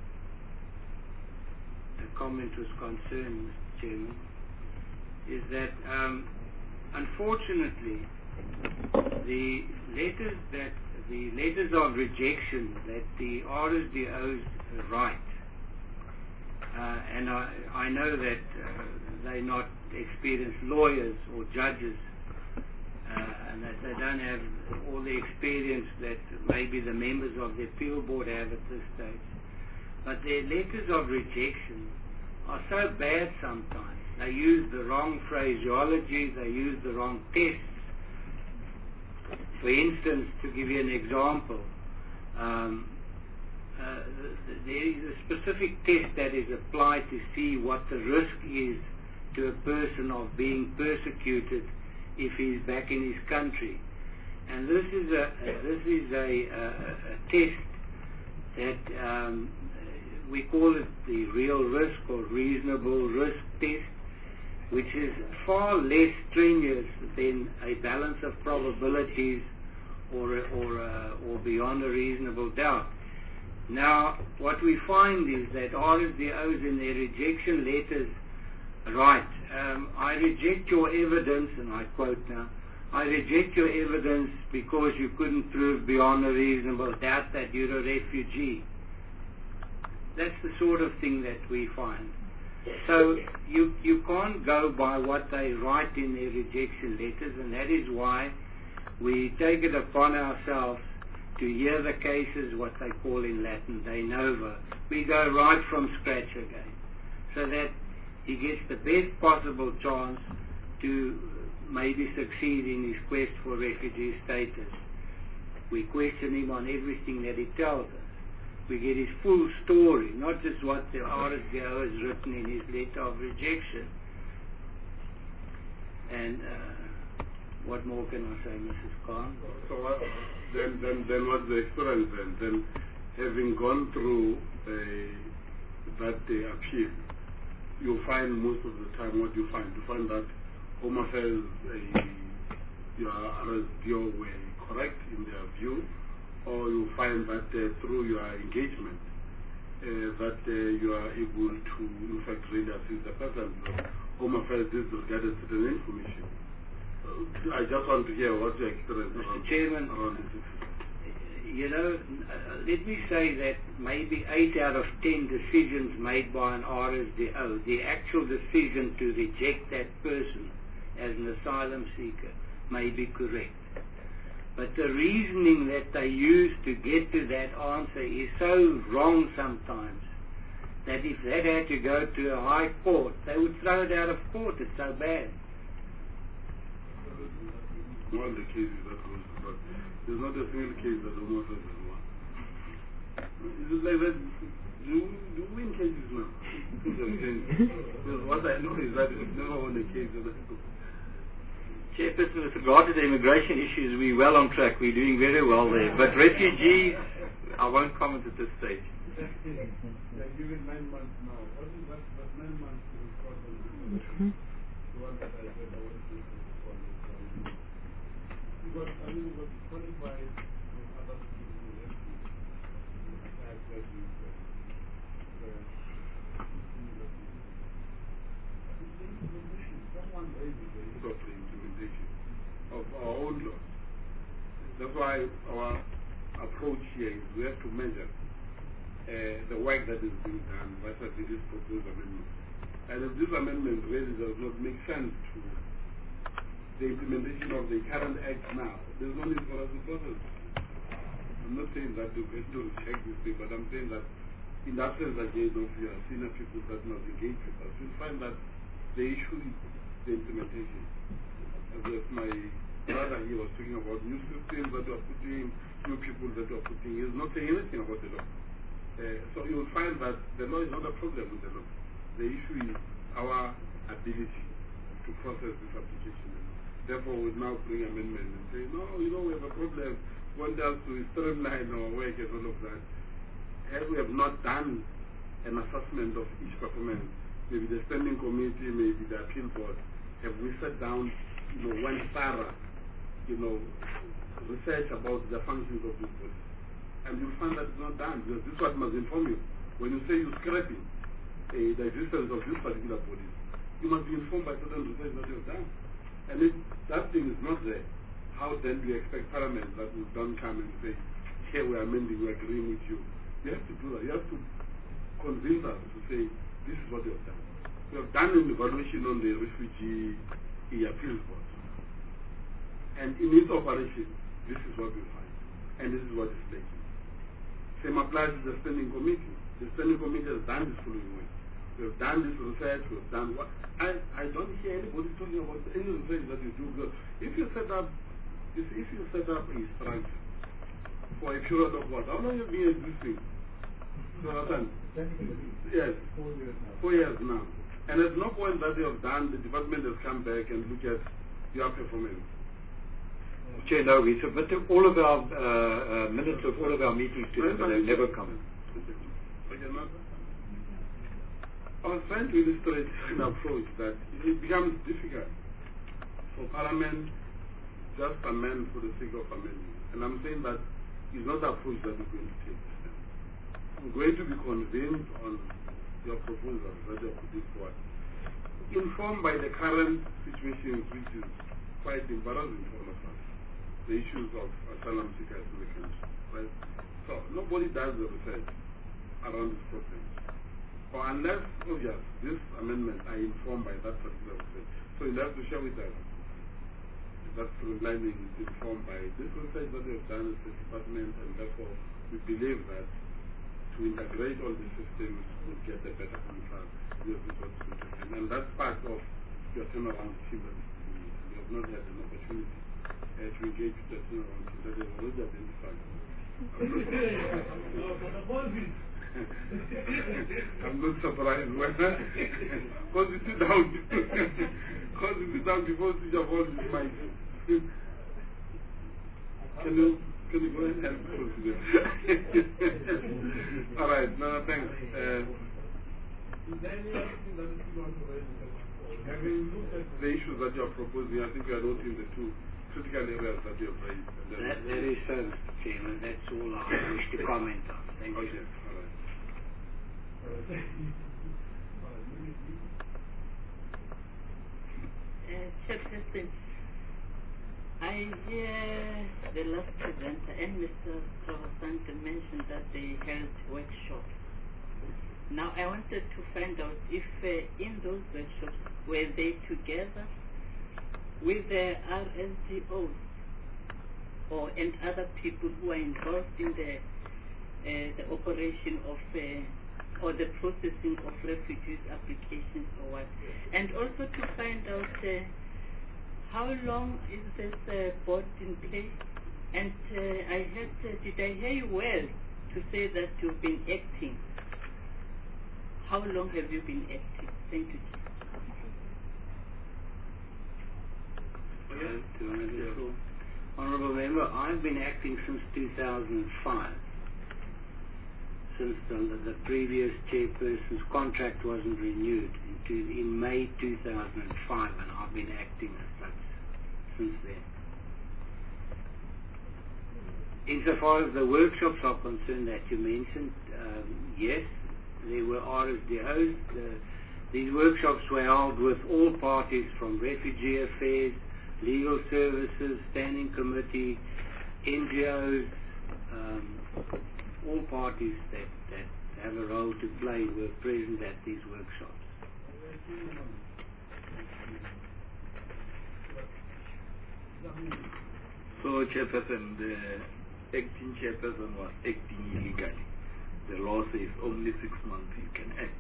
comment was concerned, Mister Chairman, is that um, unfortunately the letters that the letters of rejection that the R S D Os write, uh, and I, I know that uh, they're not experienced lawyers or judges, uh, and that they don't have all the experience that maybe the members of the appeal board have at this stage. But their letters of rejection are so bad sometimes. They use the wrong phraseology, they use the wrong tests. For instance, to give you an example, um, uh, there is a specific test that is applied to see what the risk is to a person of being persecuted if he's back in his country. And this is a, this is a, a, a test that um, we call it the real risk or reasonable risk test, which is far less strenuous than a balance of probabilities or or uh, or beyond a reasonable doubt. Now, what we find is that R S D Os in their rejection letters write, um, I reject your evidence, and I quote now, I reject your evidence because you couldn't prove beyond a reasonable doubt that you're a refugee. That's the sort of thing that we find. So you you can't go by what they write in their rejection letters, and that is why we take it upon ourselves to hear the cases, what they call in Latin, de novo. We go right from scratch again, so that he gets the best possible chance to maybe succeed in his quest for refugee status. We question him on everything that he tells us. We get his full story, not just what the R S D O has written in his letter of rejection. And uh, what more can I say, Missus Khan? So uh, then, then, then what's the experience then? Then having gone through uh, that uh, appeal, you find most of the time what you find. You find that Home Affairs, uh, your R S D O were correct in their view, or you find that uh, through your engagement uh, that uh, you are able to, in fact, really assist the person. Home Affairs disregarded certain information. Uh, I just want to hear what your experience Mister around, Chairman, around this. You know, uh, let me say that maybe eight out of ten decisions made by an R S D O, the actual decision to reject that person as an asylum seeker, may be correct. But the reasoning that they use to get to that answer is so wrong sometimes that if that had to go to a high court, they would throw it out of court. It's so bad. One of the cases that was, but there's not a single case that Home Affairs has won. It's like that. Do, do win cases now? Because what I know is that we've never won a case. Chairperson, with regard to the immigration issues, we're well on track. We're doing very well there. But refugees, I won't comment at this stage. They're given nine months now. What is that? But nine months to respond on the one that I said I wanted to respond on. Because I mean, what qualified from other people who left you, I said you said, someone raised the issue of the implementation of our own law. That's why our approach here is we have to measure uh, the work that is being done versus this proposed amendment. And if this amendment really does not make sense to the implementation of the current act now, there's no need for us to process. I'm not saying that we're going to reject this thing, but I'm saying that in that sense, again, of your senior people that must engage with us, you'll find that the issue is the implementation. As if my brother here was talking about new systems that we're putting, new people that we're putting, he's not saying anything about the law. Uh, so you'll find that the law is not a problem with the law. The issue is our ability to process this application. Therefore, we now bring amendments and say, no, you know, we have a problem. Want us to streamline our work and all of that. As we have not done an assessment of each performance, maybe the standing committee, maybe the appeal board, have we sat down, you know, one thorough, you know, research about the functions of this body. And you'll find that it's not done, because this is what must inform you. When you say you're scrapping uh, the existence of this particular body, you must be informed by certain research that you've done. And if that thing is not there, how then do you expect Parliament that will don't come and say, here we are amending, we are agreeing with you? You have to do that. You have to convince us to say, this is what you have done. We have done an evaluation on the refugee appeals board. And in its operation, this is what we find. And this is what is lacking. Same applies to the standing committee. The standing committee has done this following way. We have done this research, we have done what? I, I don't hear anybody talking about any research that you do. Because if you set up, if, if you set up a structure for a period of what? How long have you been existing? So, yes, four years now. Four years now. And there's no point that they have done, the department has come back and look at your performance. Chair, no, we submit all of our uh, uh, minutes of all of our meetings to them, but they never come. I was trying to illustrate an approach that it becomes difficult for Parliament just amend for the sake of amending. And I'm saying that it's not the approach that we're going to take. We're going to be convinced on your proposals that you're putting forward, informed by the current situations, which is quite embarrassing for all of us, the issues of asylum seekers in the country, right? So nobody does the research around this problem. Or unless, oh yes, this amendment are informed by that particular research. So you have to share with us that streamlining is informed by this research that we have done at the department, and therefore we believe that to integrate all the systems will get a better control. And that's part of your turnaround team that we have not had an opportunity uh, to engage with the turnaround team that is already identified. I'm not surprised. Because you sit down, because you sit down before switch off all this mic. Can you, can you go ahead and help me? All right, no, no, thanks. Uh, Is there any other thing that you want to raise? Having looked at the issues that you are proposing, I think we are noting the two critical areas that you have raised. That, that is so, Mister Chairman. That's all I wish to comment on. Thank okay. you. All right. Uh, Chairperson, I hear the last presenter and Mister Kravasanta mentioned that they held workshops. Now I wanted to find out if uh, in those workshops were they together with the R S G Os or and other people who are involved in the uh, the operation of uh, or the processing of refugees applications or what, and also to find out uh, how long is this uh, board in place. And uh, I heard, uh, did I hear you well to say that you've been acting. How long have you been acting? Thank you. Yeah. Honourable Member, I've been acting since two thousand five, since the, the previous chairperson's contract wasn't renewed in, two, in May two thousand five, and I've been acting as such since then. Insofar as the workshops are concerned that you mentioned, um, yes, there were R S D Os. Uh, these workshops were held with all parties from refugee affairs, legal services, standing committee, N G Os, um, all parties that, that have a role to play were present at these workshops. So, Chairperson, the acting chairperson was acting illegally. The law says only six months you can act.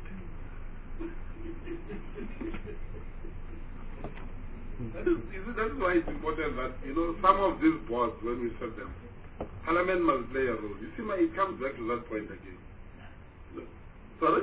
That is, that's why it's important that, you know, some of these boards, when we set them, Parliament must play a role. You see, my, it comes back to that point again. Sorry?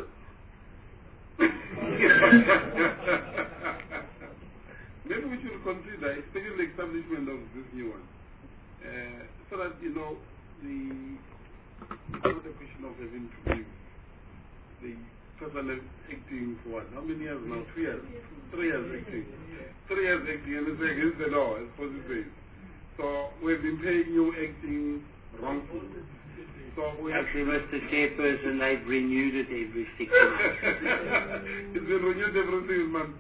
Maybe we should consider, especially the establishment of this new one, uh, so that, you know, the, it's not a question of having to give the person acting for what? How many years now? Two years? Three years acting. Three years acting, and it's against the law, as Posey says. So we've been paying you acting wrongfully. So we Actually, Mister Chairperson, they've renewed it every six months. It's been renewed every six months.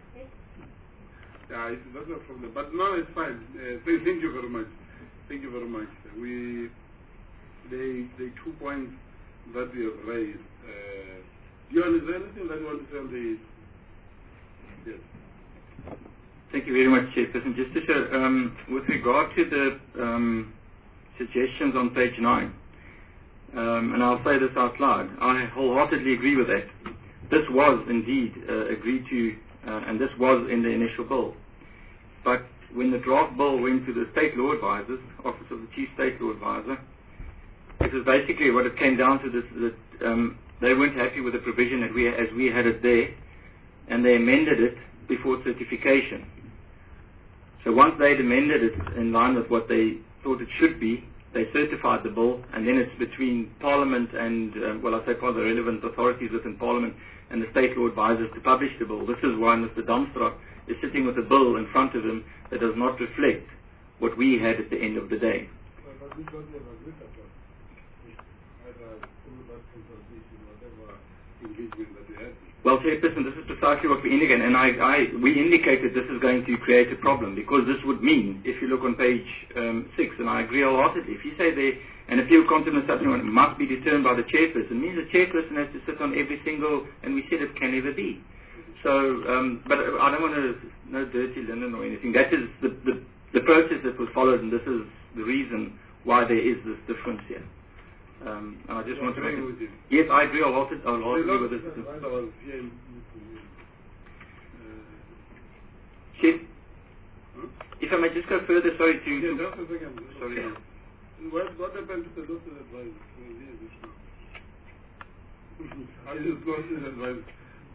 Yeah, it's, that's a problem. But no, it's fine. Uh, thank, thank you very much. Thank you very much. We, the, the two points that we have raised, uh, Dion, is there anything that you want to say on the... Yes. Thank you very much, Chairperson. Just to show, um, with regard to the um, suggestions on page nine, um, and I'll say this out loud, I wholeheartedly agree with that. This was indeed uh, agreed to, uh, and this was in the initial bill. But when the draft bill went to the State Law Advisors, Office of the Chief State Law Advisor, it was basically what it came down to this, that um, they weren't happy with the provision that we, as we had it there, and they amended it before certification. So once they'd amended it in line with what they thought it should be, they certified the bill, and then it's between Parliament and, uh, well, I say part of the relevant authorities within Parliament and the State Law Advisors to publish the bill. This is why Mister Damstra is sitting with a bill in front of him that does not reflect what we had at the end of the day. But we don't have a good approach. Either through that consultation, whatever engagement that we had. Well, Chairperson, this is precisely what we indicate, and I, I, we indicated this is going to create a problem, because this would mean, if you look on page um, six, and I agree wholeheartedly, if you say there, an appeal content supplement must be determined by the chairperson, it means the chairperson has to sit on every single, and we said it can never be. So, um, but I don't want to, no dirty linen or anything. That is the, the, the process that was followed, and this is the reason why there is this difference here. Um, and I just want to make it... Yes, I agree wholeheartedly with this. Chief, if I may just go further, sorry to... Yeah, just a second. Sorry. What, what happened to the doctor's advice? I just lost his advice.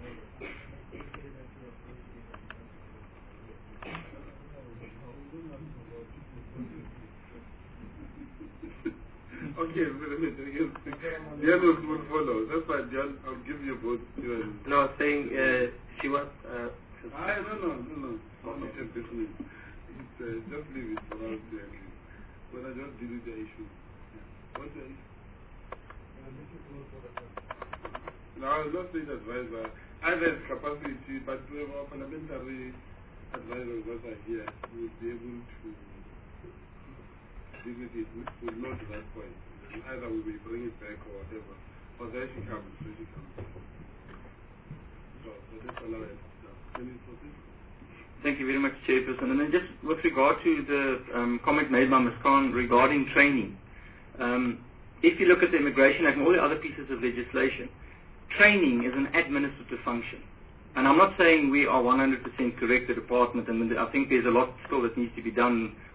Okay, wait a minute. Dion will, will follow. That's fine, Dion. I'll give you both. Dion. No, saying uh, she was. Uh, ah, no, no, no, no. It's not a business. It's, uh, just leave it for us to agree. But I just deal with the issue. Yeah. What's the issue? No, I will not say the advisor. Either it's capacity, but we have our parliamentary advisors that are here who will be able to deal with it. We will not to that point. Either we will bring it back or whatever. Or there she comes, there she comes. So, so let's allow it. Can you proceed? Thank you very much, Chairperson. And then just with regard to the um, comment made by Miz Khan regarding training, um, if you look at the Immigration Act and all the other pieces of legislation, training is an administrative function. And I'm not saying we are one hundred percent correct, the department, and I think there's a lot still that needs to be done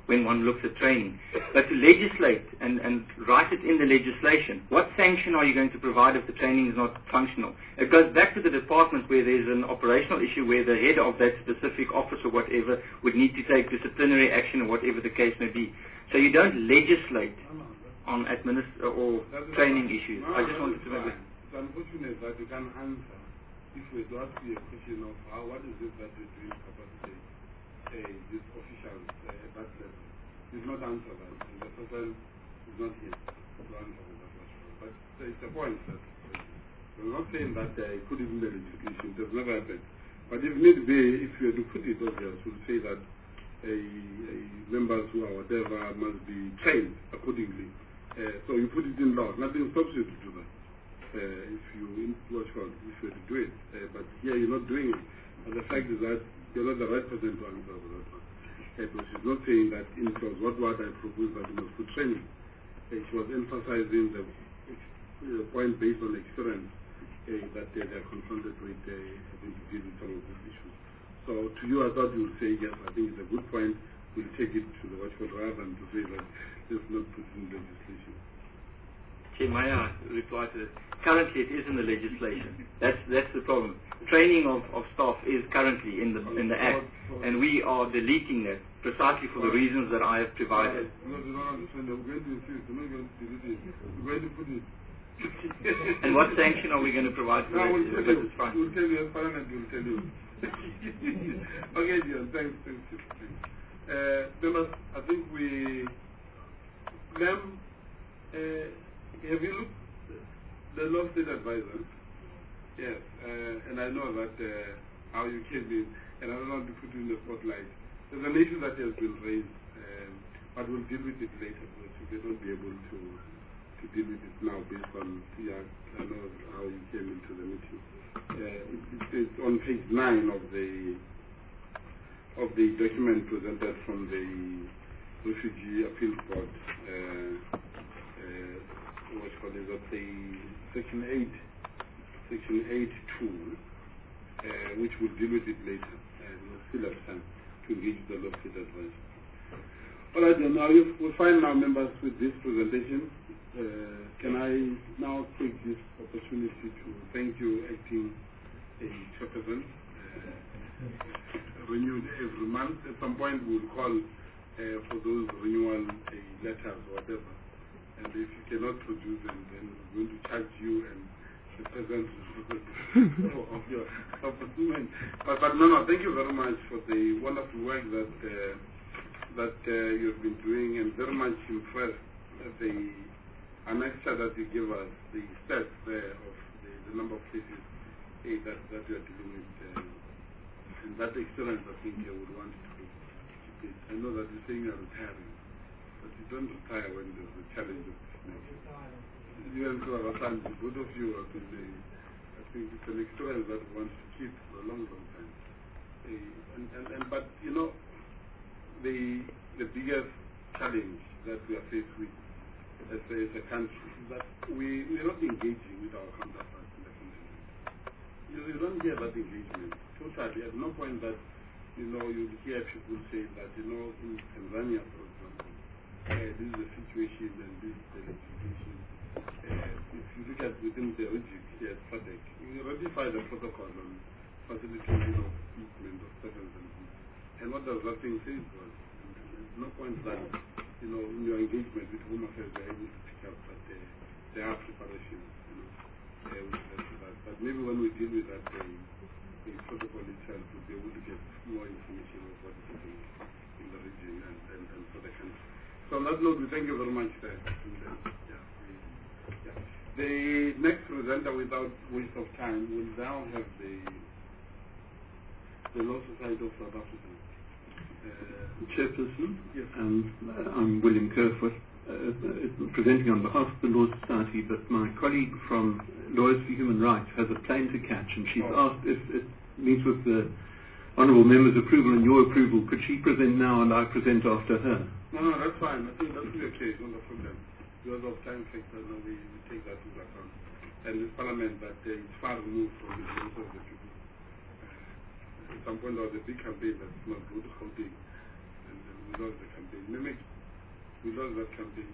when one looks at training. But to legislate and, and write it in the legislation, what sanction are you going to provide if the training is not functional? It goes back to the department where there's an operational issue where the head of that specific office or whatever would need to take disciplinary action or whatever the case may be. So you don't legislate on administ- or training issues. No, I just wanted to make it. It's unfortunate that you can't answer if we to ask you a question of how, what is it that you're doing capacity uh, this officials uh, at that level. Did not answer that, and the person is not here to answer that question. But uh, it's a point that uh, we're not saying that uh, put it in the legislation, it has never happened. But if need be, if you were to put it obvious, we'll say that a, a members who are whatever must be trained accordingly. Uh, so you put it in law, nothing stops you to do that. Uh, if you watch called, if you were to do it, uh, but here you're not doing it. And the fact is that you're not the right person to answer for that one. Uh, but she's not saying that in clause what what I proposed that you must put training. Uh, she was emphasizing the uh, point based on experience uh, that uh, they're confronted with uh, having to deal with some of these issues. So to you, I thought you would say yes. I think it's a good point. We'll take it to the watchword rather than to say that let's not put in legislation. Okay, may I reply to this? Currently, it is in the legislation. That's that's the problem. Training of, of staff is currently in the in the Act, and we are deleting that precisely for the reasons that I have provided. No, you don't understand. I'm going to insist. I'm not going to delete it. I'm going to put it. And what sanction are we going to provide for no, that? We'll tell you. It's fine. We'll tell you. Parliament will tell you. Okay, John. Thanks. Thanks. Uh, members, I think we. Them. Uh, have you looked the law state advisor? Yes, uh, and I know that uh, how you came in, and I don't want to put you in the spotlight. There's an issue that has been raised, um, but we'll deal with it later because we may not be able to to deal with it now based on yeah, I know how you came into the meeting. Uh, it, it, it's on page nine of the of the document presented from the Refugee Appeals Board. Uh, uh, what called is that the section eight, section eight two, uh, which we'll deal with it later, and we'll still have time to engage the law state advisor. All right, then now we'll find now members with this presentation. Uh, can I now take this opportunity to thank you, acting a chairperson, uh, renewed every month. At some point, we'll call uh, for those renewal uh, letters or whatever. And if you cannot produce them, then we're going to charge you and the present of your fulfillment. But, but no, no, thank you very much for the wonderful work that uh, that uh, you've been doing, and very much impressed at the annexure that you give us, the stats there of the, the number of cases eh, that, that you are dealing with. Uh, and that experience, I think, I would want to keep it. I know that you're saying you're retiring. But you don't retire when there's a challenge of this nature. You and Kuravatandi, both of you have been, uh, I think it's an experience that we want to keep for a long, long time. Uh, and, and, and, but, you know, the the biggest challenge that we are faced with as a, as a country is that we, we are not engaging with our counterparts in the continent. You, you don't hear that engagement. Totally. At no point that, you know, you hear people say that, you know, in Tanzania, for example, Uh, this is the situation and this is the legislation. Uh, if you look at within the region here at FADEC, we ratify the protocol on facilitation of movement of persons and goods. And what does that thing say to us? And there's no point that, you know, in your engagement with Home Affairs, they're able to pick up that uh, there are preparations, you know, uh, with respect to that. But maybe when we deal with that, uh, the protocol itself, we'll be able to get more information of what is happening in the region and, and, and for the country. So on that note, we thank you very much, sir. And, uh, yeah, we, yeah. The next presenter, without waste of time, will now have the the Law Society of South Africa. Uh, Chairperson, yes. um, uh, I'm William Kerfoot, uh, uh, presenting on behalf of the Law Society, but my colleague from Lawyers for Human Rights has a plane to catch, and she's oh. asked if it meets with the Honourable Member's approval and your approval. Could she present now and I present after her? No, no, that's fine. I think that will be okay. It's not a problem. Because of time factor, no, we, we take that into account. And this parliament that uh, is far removed from the voice of the people. Uh, at some point there was a big campaign that's not good holding. And, and we lost the campaign. Mimic, we lost that campaign.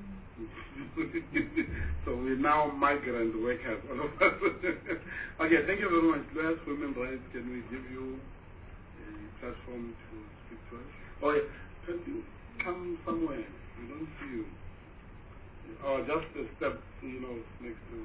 So we're now migrant workers, all of us. Okay, thank you very much. Lawyers for Human Rights, can we give you a platform to speak to us? Oh, yeah. Can you come somewhere? We don't see you. Or just a step, you know, next to...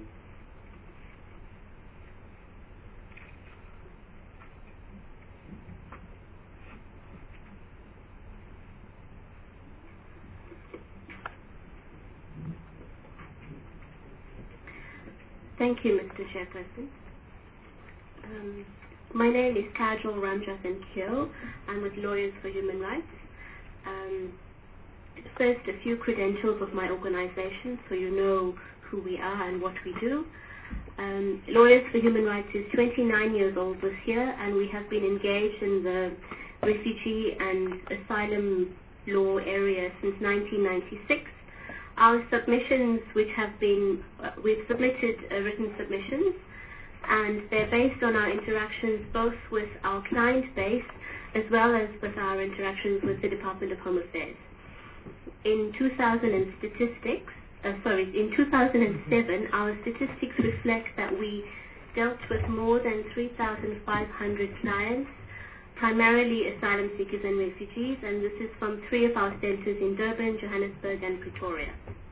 Thank you, Mister Chairperson. Um, my name is Kajal Ramjathan Kyo. I'm with Lawyers for Human Rights. Um, first, a few credentials of my organization so you know who we are and what we do. Um, Lawyers for Human Rights is twenty-nine years old this year, and we have been engaged in the refugee and asylum law area since nineteen ninety-six. Our submissions, which have been, uh, we've submitted uh, written submissions, and they're based on our interactions both with our client base as well as with our interactions with the Department of Home Affairs. In two thousand statistics, uh, sorry, in two thousand seven, our statistics reflect that we dealt with more than three thousand five hundred clients, primarily asylum seekers and refugees, and this is from three of our centers in Durban, Johannesburg, and Pretoria.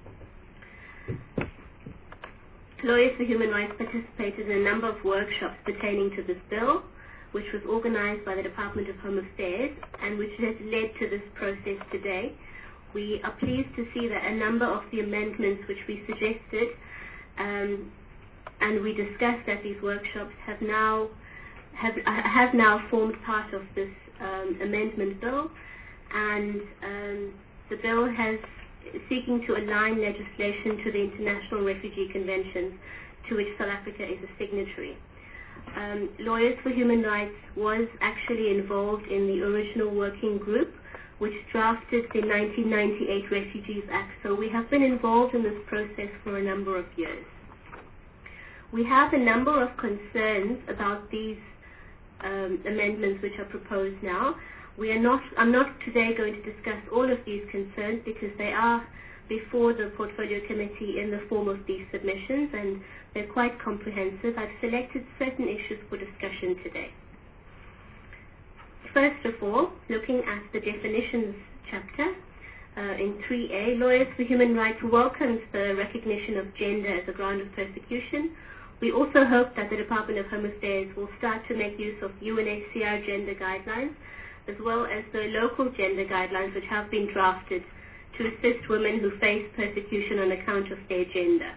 Lawyers for Human Rights participated in a number of workshops pertaining to this bill, which was organized by the Department of Home Affairs and which has led to this process today. We are pleased to see that a number of the amendments which we suggested um, and we discussed at these workshops have now have, have now formed part of this um, amendment bill, and um, the bill has seeking to align legislation to the International Refugee Convention, to which South Africa is a signatory. Um, Lawyers for Human Rights was actually involved in the original working group which drafted the nineteen ninety-eight Refugees Act, so we have been involved in this process for a number of years. We have a number of concerns about these um, amendments which are proposed now. We are not, I'm not today going to discuss all of these concerns because they are before the Portfolio Committee in the form of these submissions, and they're quite comprehensive. I've selected certain issues for discussion today. First of all, looking at the definitions chapter uh, in three A, Lawyers for Human Rights welcomes the recognition of gender as a ground of persecution. We also hope that the Department of Home Affairs will start to make use of U N H C R gender guidelines, as well as the local gender guidelines which have been drafted to assist women who face persecution on account of their gender.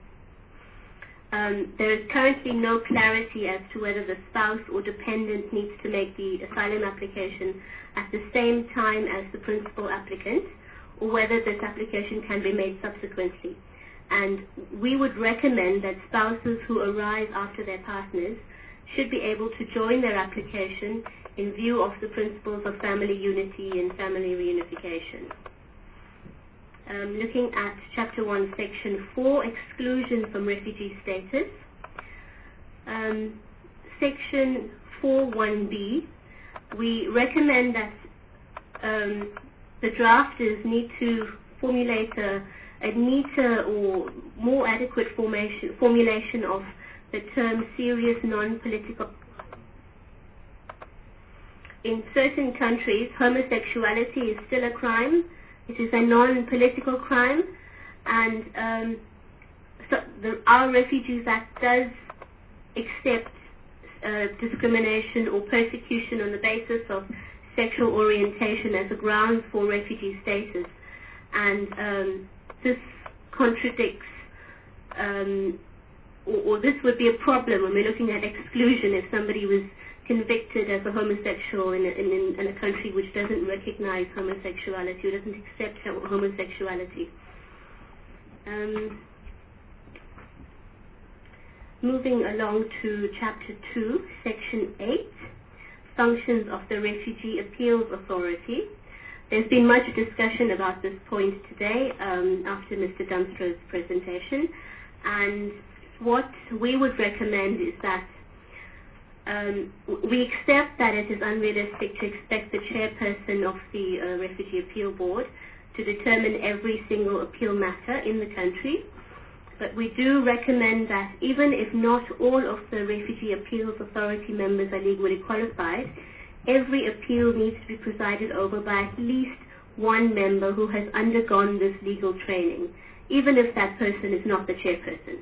Um, there is currently no clarity as to whether the spouse or dependent needs to make the asylum application at the same time as the principal applicant, or whether this application can be made subsequently. And we would recommend that spouses who arrive after their partners should be able to join their application in view of the principles of family unity and family reunification. Um, looking at Chapter one, Section four, exclusion from refugee status. Um, Section four one B, we recommend that um, the drafters need to formulate a, a neater or more adequate formation, formulation of the term serious non-political. In certain countries, homosexuality is still a crime. It is a non-political crime, and um, so the, our Refugees Act does accept uh, discrimination or persecution on the basis of sexual orientation as a ground for refugee status, and um, this contradicts, um, or, or this would be a problem when we're looking at exclusion if somebody was convicted as a homosexual in a, in, in a country which doesn't recognize homosexuality or doesn't accept homosexuality. Um, moving along to Chapter two, Section eight, Functions of the Refugee Appeals Authority. There's been much discussion about this point today um, after Mister Dunstro's presentation, and what we would recommend is that Um, we accept that it is unrealistic to expect the chairperson of the uh, Refugee Appeal Board to determine every single appeal matter in the country, but we do recommend that even if not all of the Refugee Appeals Authority members are legally qualified, every appeal needs to be presided over by at least one member who has undergone this legal training, even if that person is not the chairperson.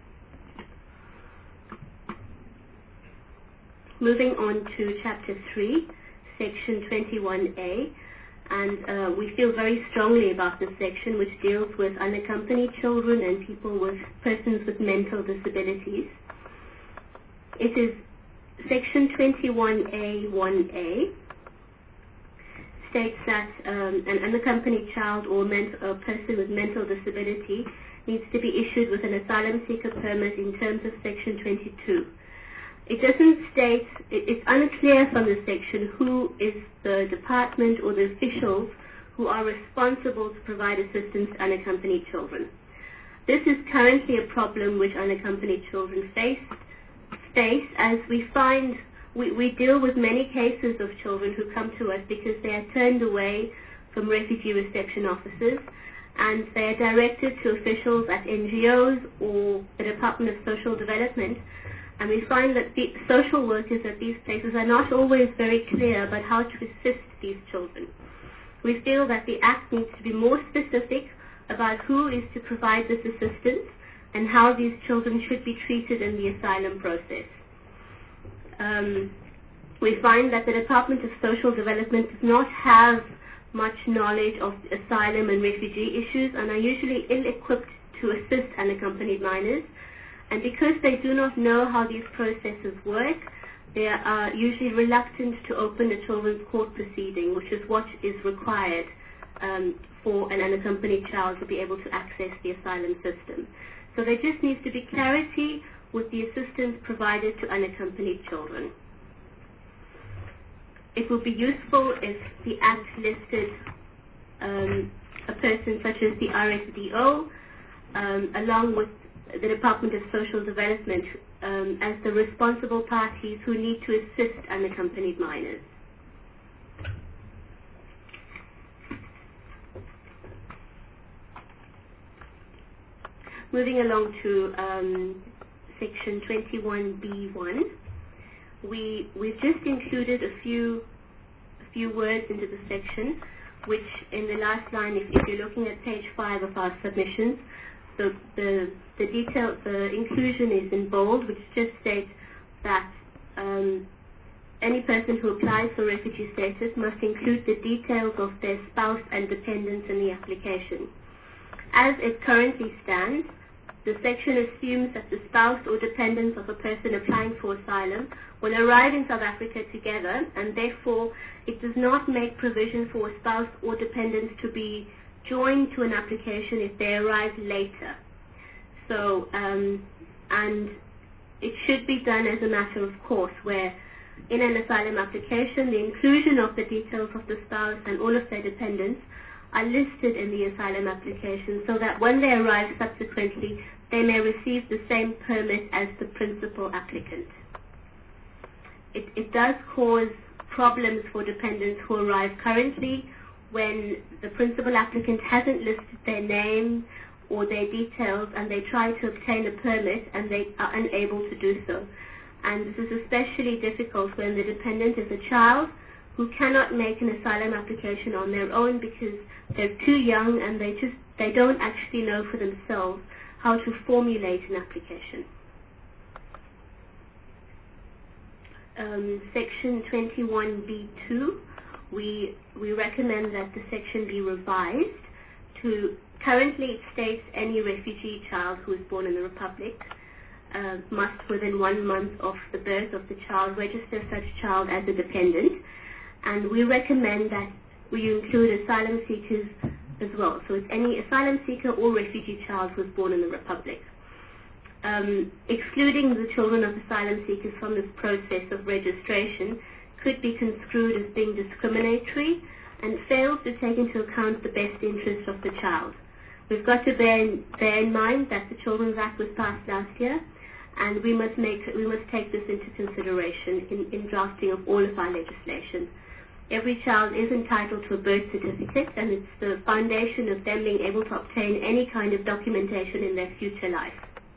Moving on to Chapter three, Section twenty-one A, and uh, we feel very strongly about this section, which deals with unaccompanied children and people with persons with mental disabilities. It is Section twenty-one A one A states that um, an unaccompanied child or ment- a person with mental disability needs to be issued with an asylum seeker permit in terms of Section twenty-two. It doesn't state, it, it's unclear from this section who is the department or the officials who are responsible to provide assistance to unaccompanied children. This is currently a problem which unaccompanied children face, face as we find, we, we deal with many cases of children who come to us because they are turned away from refugee reception officers and they are directed to officials at N G Os or the Department of Social Development. And we find that the social workers at these places are not always very clear about how to assist these children. We feel that the Act needs to be more specific about who is to provide this assistance and how these children should be treated in the asylum process. Um, we find that the Department of Social Development does not have much knowledge of asylum and refugee issues and are usually ill-equipped to assist unaccompanied minors. And because they do not know how these processes work, they are usually reluctant to open a children's court proceeding, which is what is required um, for an unaccompanied child to be able to access the asylum system. So there just needs to be clarity with the assistance provided to unaccompanied children. It would be useful if the Act listed um, a person such as the R S D O um, along with the Department of Social Development um, as the responsible parties who need to assist unaccompanied minors. Moving along to um, Section twenty-one B one, we, we've just included a few, a few words into the section, which in the last line, if, if you're looking at page five of our submissions, The, the, the detail, the inclusion is in bold, which just states that um, any person who applies for refugee status must include the details of their spouse and dependents in the application. As it currently stands, the section assumes that the spouse or dependents of a person applying for asylum will arrive in South Africa together, and therefore it does not make provision for a spouse or dependents to be joined to an application if they arrive later. So, um, and it should be done as a matter of course, where in an asylum application, the inclusion of the details of the spouse and all of their dependents are listed in the asylum application so that when they arrive subsequently, they may receive the same permit as the principal applicant. It, it does cause problems for dependents who arrive currently when the principal applicant hasn't listed their name or their details and they try to obtain a permit and they are unable to do so. And this is especially difficult when the dependent is a child who cannot make an asylum application on their own because they're too young and they just they don't actually know for themselves how to formulate an application. Um, section twenty-one B two, we we recommend that the section be revised to, currently it states any refugee child who is born in the Republic uh, must within one month of the birth of the child register such child as a dependent, and we recommend that we include asylum seekers as well. So it's any asylum seeker or refugee child who is born in the Republic. Um, excluding the children of asylum seekers from this process of registration could be construed as being discriminatory and fails to take into account the best interest of the child. We've got to bear in, bear in mind that the Children's Act was passed last year, and we must make we must take this into consideration in, in drafting of all of our legislation. Every child is entitled to a birth certificate, and it's the foundation of them being able to obtain any kind of documentation in their future life.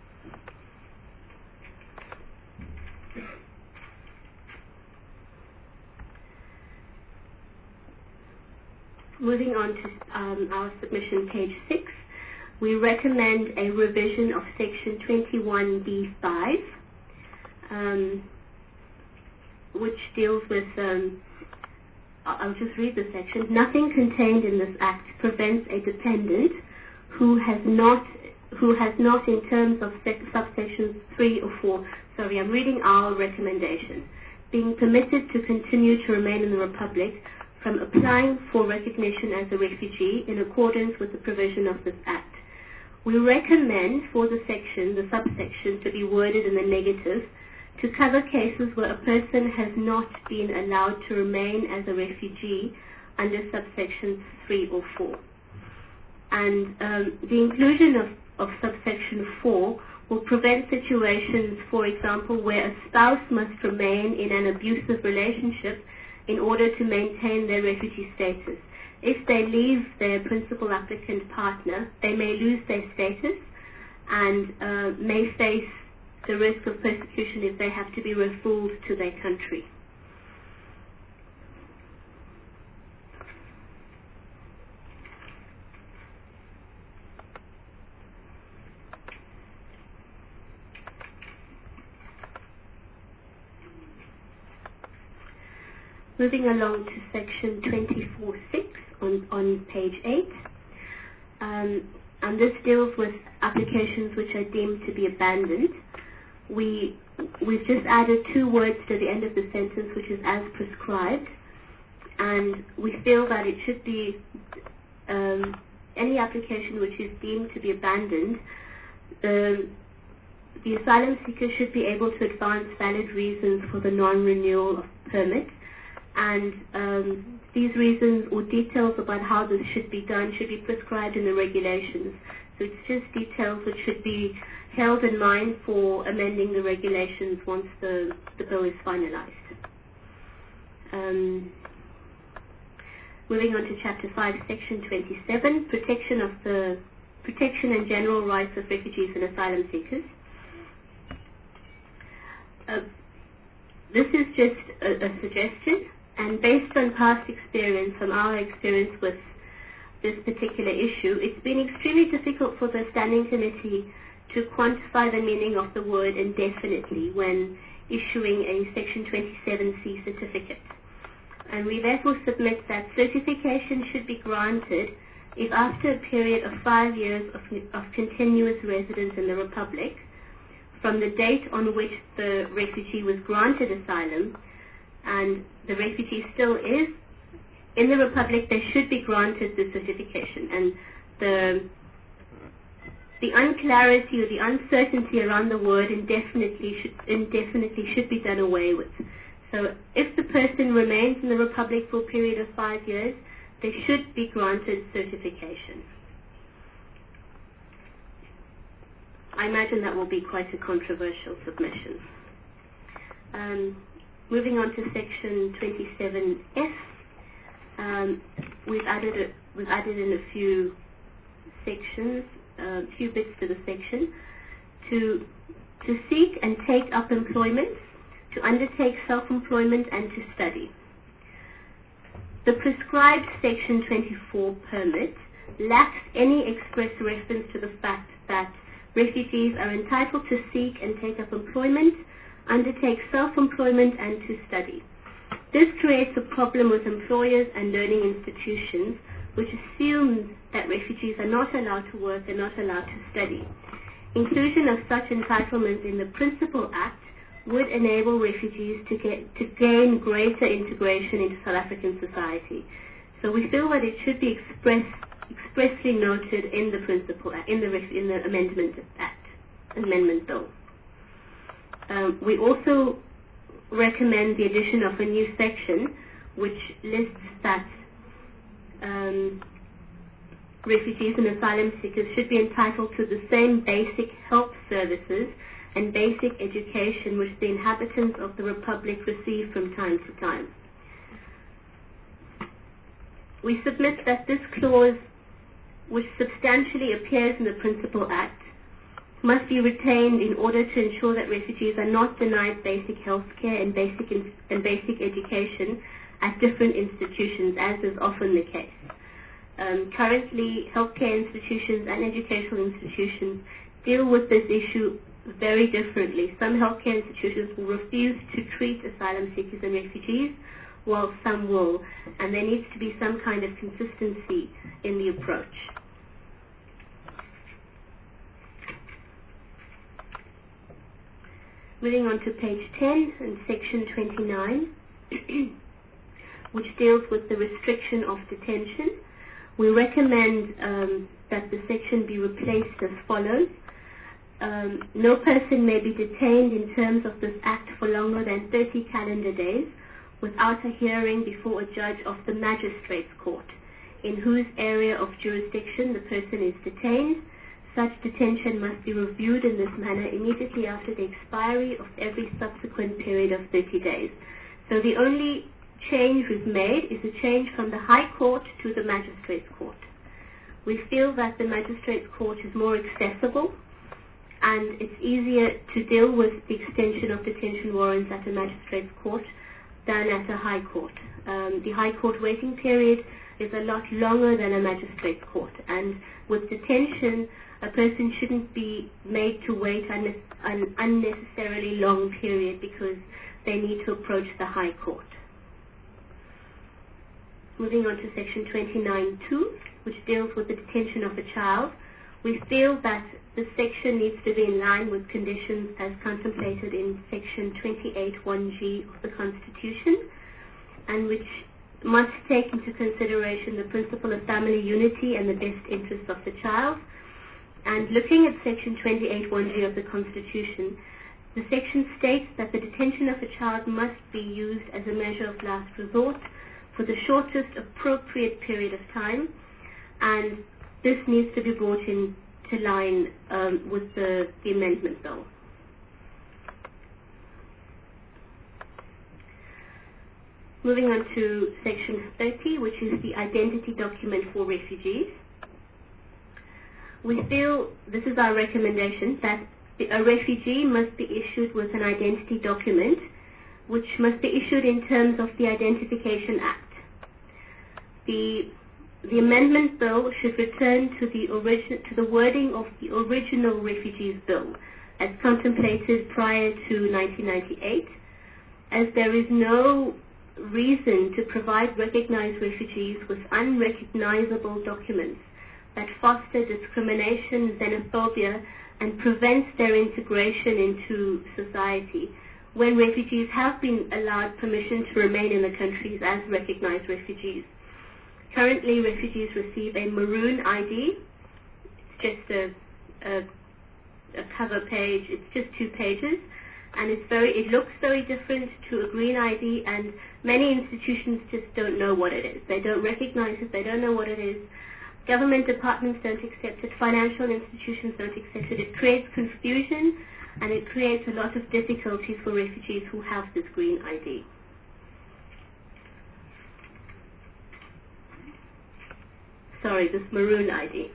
Moving on to um, our submission, page six, we recommend a revision of section twenty-one B five, um, which deals with, um, I'll just read the section. Nothing contained in this act prevents a dependent who has not, who has not in terms of subsections three or four, sorry, I'm reading our recommendation, being permitted to continue to remain in the Republic from applying for recognition as a refugee in accordance with the provision of this Act. We recommend for the section, the subsection, to be worded in the negative to cover cases where a person has not been allowed to remain as a refugee under subsections three or four. And um, the inclusion of, of subsection four will prevent situations, for example, where a spouse must remain in an abusive relationship in order to maintain their refugee status. If they leave their principal applicant partner, they may lose their status and uh, may face the risk of persecution if they have to be refoulement to their country. Moving along to section twenty-four six on, on page eight, um, and this deals with applications which are deemed to be abandoned. We, we've just added two words to the end of the sentence, which is as prescribed, and we feel that it should be um, any application which is deemed to be abandoned. Um, the asylum seeker should be able to advance valid reasons for the non-renewal of permit, and um, these reasons or details about how this should be done should be prescribed in the regulations. So it's just details which should be held in mind for amending the regulations once the, the bill is finalized. Um, moving on to chapter five, section twenty-seven, protection of the protection and general rights of refugees and asylum seekers. Uh, this is just a, a suggestion, and based on past experience, from our experience with this particular issue, it's been extremely difficult for the Standing Committee to quantify the meaning of the word indefinitely when issuing a Section twenty-seven C certificate. And we therefore submit that certification should be granted if after a period of five years of, of continuous residence in the Republic, from the date on which the refugee was granted asylum, and the refugee still is in the Republic, they should be granted the certification. And the the unclarity or the uncertainty around the word indefinitely should, indefinitely should be done away with. So if the person remains in the Republic for a period of five years, they should be granted certification. I imagine that will be quite a controversial submission. Um, moving on to section twenty-seven F, um, we've added a, we've added in a few sections, a uh, few bits to the section, to to seek and take up employment, to undertake self-employment, and to study. The prescribed section twenty-four permit lacks any express reference to the fact that refugees are entitled to seek and take up employment, undertake self-employment, and to study. This creates a problem with employers and learning institutions, which assumes that refugees are not allowed to work and not allowed to study. Inclusion of such entitlements in the Principal Act would enable refugees to get to gain greater integration into South African society. So we feel that it should be expressed expressly noted in the Principal Act, in the in the Amendment Act, Amendment Bill. Um, we also recommend the addition of a new section which lists that um, refugees and asylum seekers should be entitled to the same basic health services and basic education which the inhabitants of the Republic receive from time to time. We submit that this clause, which substantially appears in the Principal Act, must be retained in order to ensure that refugees are not denied basic health care and basic, in, and basic education at different institutions, as is often the case. Um, currently, healthcare institutions and educational institutions deal with this issue very differently. Some healthcare institutions will refuse to treat asylum seekers and refugees, while some will, and there needs to be some kind of consistency in the approach. Moving on to page ten and section twenty-nine, which deals with the restriction of detention. We recommend um, that the section be replaced as follows. Um, no person may be detained in terms of this act for longer than thirty calendar days without a hearing before a judge of the magistrate's court, in whose area of jurisdiction the person is detained. Such detention must be reviewed in this manner immediately after the expiry of every subsequent period of thirty days. So the only change we've made is a change from the High Court to the Magistrates' Court. We feel that the Magistrates' Court is more accessible and it's easier to deal with the extension of detention warrants at a Magistrates' Court than at a High Court. Um, the High Court waiting period is a lot longer than a Magistrates' Court, and with detention, a person shouldn't be made to wait an, an unnecessarily long period because they need to approach the High Court. Moving on to section twenty-nine two, which deals with the detention of a child, we feel that the section needs to be in line with conditions as contemplated in section twenty-eight one G of the Constitution, and which must take into consideration the principle of family unity and the best interests of the child. And looking at section twenty-eight one G of the Constitution, the section states that the detention of a child must be used as a measure of last resort for the shortest appropriate period of time, and this needs to be brought into line um, with the, the amendment bill. Moving on to section thirty, which is the identity document for refugees. We feel, this is our recommendation, that a refugee must be issued with an identity document which must be issued in terms of the Identification Act. The, the amendment bill should return to the, origi- to the wording of the original Refugees Bill as contemplated prior to nineteen ninety-eight, as there is no reason to provide recognized refugees with unrecognizable documents that foster discrimination, xenophobia, and prevents their integration into society when refugees have been allowed permission to remain in the countries as recognized refugees. Currently, refugees receive a maroon I D. It's just a, a, a cover page. It's just two pages, and it's very. It looks very different to a green I D, and many institutions just don't know what it is. They don't recognize it. They don't know what it is. Government departments don't accept it. Financial institutions don't accept it. It creates confusion, and it creates a lot of difficulties for refugees who have this green I D. Sorry, this maroon I D.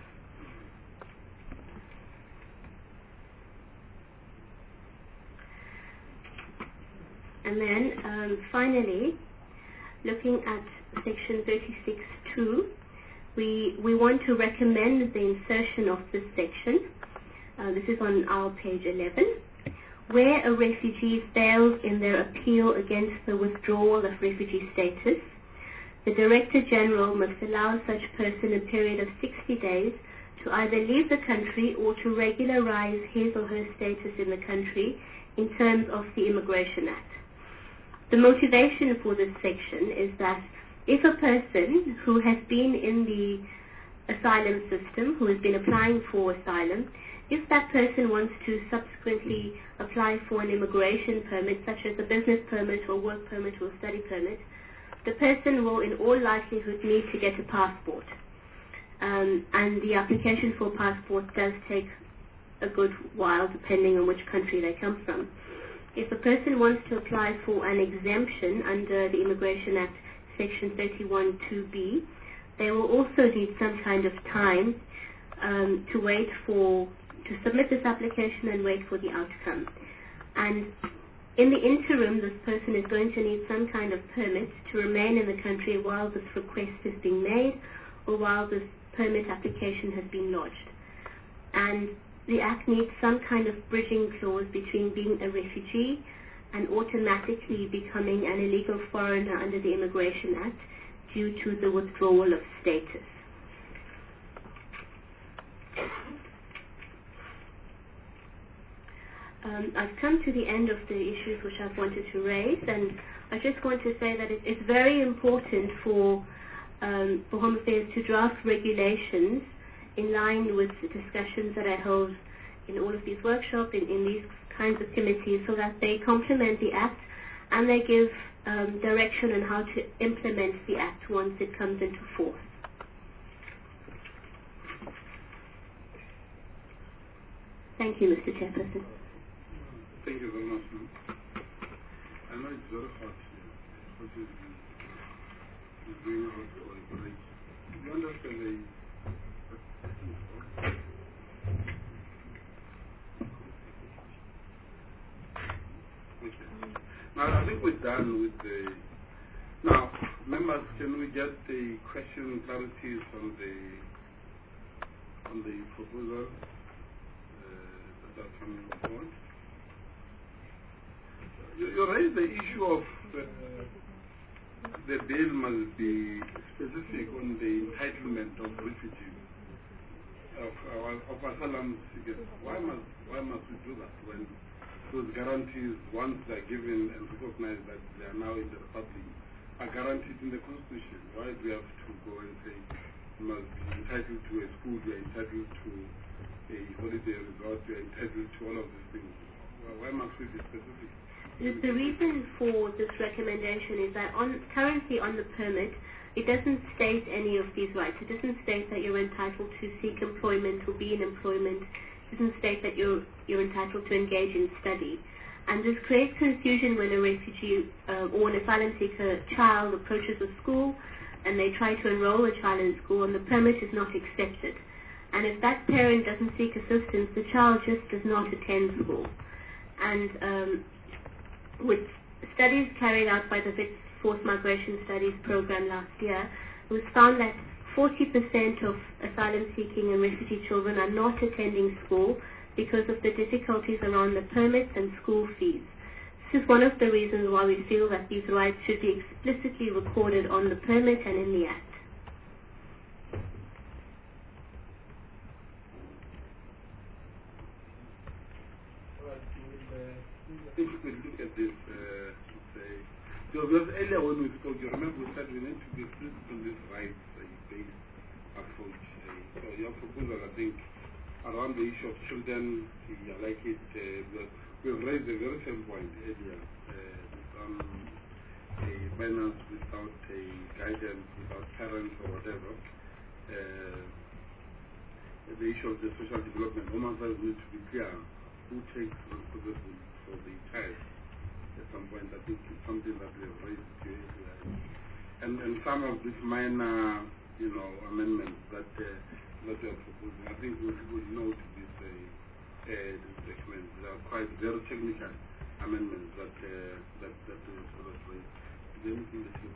And then, um, finally, looking at section thirty-six two, we, we want to recommend the insertion of this section. Uh, this is on our page eleven. Where a refugee fails in their appeal against the withdrawal of refugee status, the Director General must allow such person a period of sixty days to either leave the country or to regularize his or her status in the country in terms of the Immigration Act. The motivation for this section is that if a person who has been in the asylum system, who has been applying for asylum, if that person wants to subsequently apply for an immigration permit, such as a business permit or work permit or study permit, the person will in all likelihood need to get a passport. Um, and the application for a passport does take a good while depending on which country they come from. If a person wants to apply for an exemption under the Immigration Act Section thirty-one two B, they will also need some kind of time um, to wait for, to submit this application and wait for the outcome. And in the interim, this person is going to need some kind of permit to remain in the country while this request is being made or while this permit application has been lodged. And the Act needs some kind of bridging clause between being a refugee and automatically becoming an illegal foreigner under the Immigration Act due to the withdrawal of status. Um, I've come to the end of the issues which I've wanted to raise, and I just want to say that it, it's very important for, um, for Home Affairs to draft regulations in line with the discussions that I hold in all of these workshops, in, in these kinds of committees, so that they complement the Act and they give um, direction on how to implement the Act once it comes into force. Thank you, Mister Chairperson. Thank you very much, ma'am. I know it's very hard here, especially the doing out for a break. Do you understand the okay. Now I think we're done with the now members, can we get the question clarities on the on the proposal uh, that are coming forward? You, you raised the issue of uh, the bill must be specific on the entitlement of refugees, of, of, of asylum seekers. Why must, why must we do that when those guarantees, once they are given and recognized that they are now in the Republic, are guaranteed in the Constitution? Why do we have to go and say you must be entitled to a school, you are entitled to a holiday resort, you are entitled to all of these things? Why must we be specific? The, the reason for this recommendation is that on, currently on the permit, it doesn't state any of these rights. It doesn't state that you're entitled to seek employment or be in employment. It doesn't state that you're, you're entitled to engage in study. And this creates confusion when a refugee uh, or an asylum seeker child approaches a school and they try to enroll a child in school and the permit is not accepted. And if that parent doesn't seek assistance, the child just does not attend school. And um, with studies carried out by the V I T Forced Migration Studies program last year, it was found that forty percent of asylum-seeking and refugee children are not attending school because of the difficulties around the permits and school fees. This is one of the reasons why we feel that these rights should be explicitly recorded on the permit and in the Act. I think we could look at this, uh, say, because earlier when we spoke, you remember we said we need to be explicit on this rights-based uh, approach. Uh, so your proposal, I think, around the issue of children, I like it, uh, we have raised the very same point earlier, uh, on a finance without a guidance, without parents or whatever. Uh, the issue of the social development, Home Affairs needs to be clear who takes responsibility for the child. At some point, I think it's something that we have raised here. And, and some of these minor, you know, amendments that uh, that we are proposing, I think we will note this, uh, uh, this document. They are quite very technical amendments that uh, that that we have sort of raised. Is there anything that you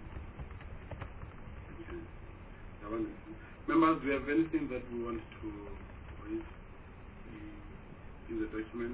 okay. Members, do we have anything that we want to raise in the document?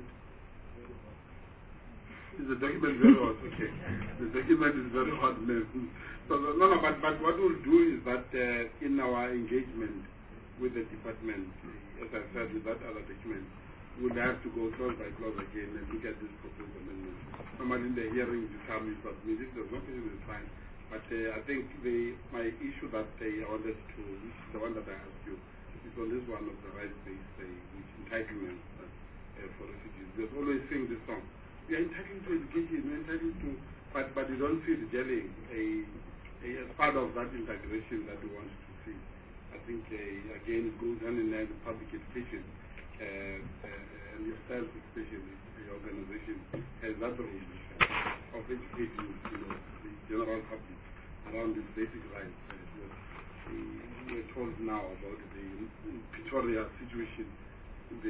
Is the document very hot? Okay. The document is very hot. So, no, no, but, but what we'll do is that uh, in our engagement with the department, as I said, with that other document, we'll have to go clause by clause again and look at this proposed amendment. Normally in the hearing, you come in submit it, there's no question, it's fine. But uh, I think the my issue that uh, I wanted to, the one that I asked you, is on this one of the rights-based uh, which entitlement uh, uh, for refugees. There's always sing this song. We are entitled to education, we are entitled to, but, but you don't see the gelling a, a, as part of that integration that we want to see. I think, uh, again, it goes hand in hand with public education. uh, uh, and yourself especially, your organization, has that role of educating, you know, the general public around these basic rights. Uh, we are told now about the Pretoria situation, the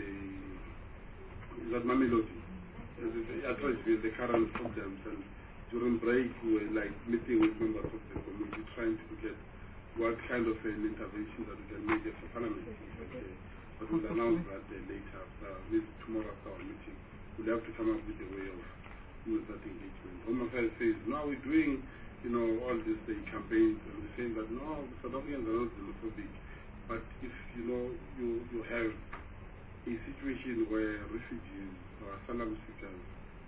that Mamelodi, the, the current problems, and during break we were like meeting with members of the community, trying to get what kind of an intervention that we can make as a parliament. But, uh, but we'll announce that uh, later, uh, maybe tomorrow after our meeting. We'll have to come up with a way of doing that engagement. Home Affairs says, no, we're doing, you know, all these uh, campaigns, and we're saying that, no, South Africans are not xenophobic. But if, you know, you, you have a situation where refugees or asylum seekers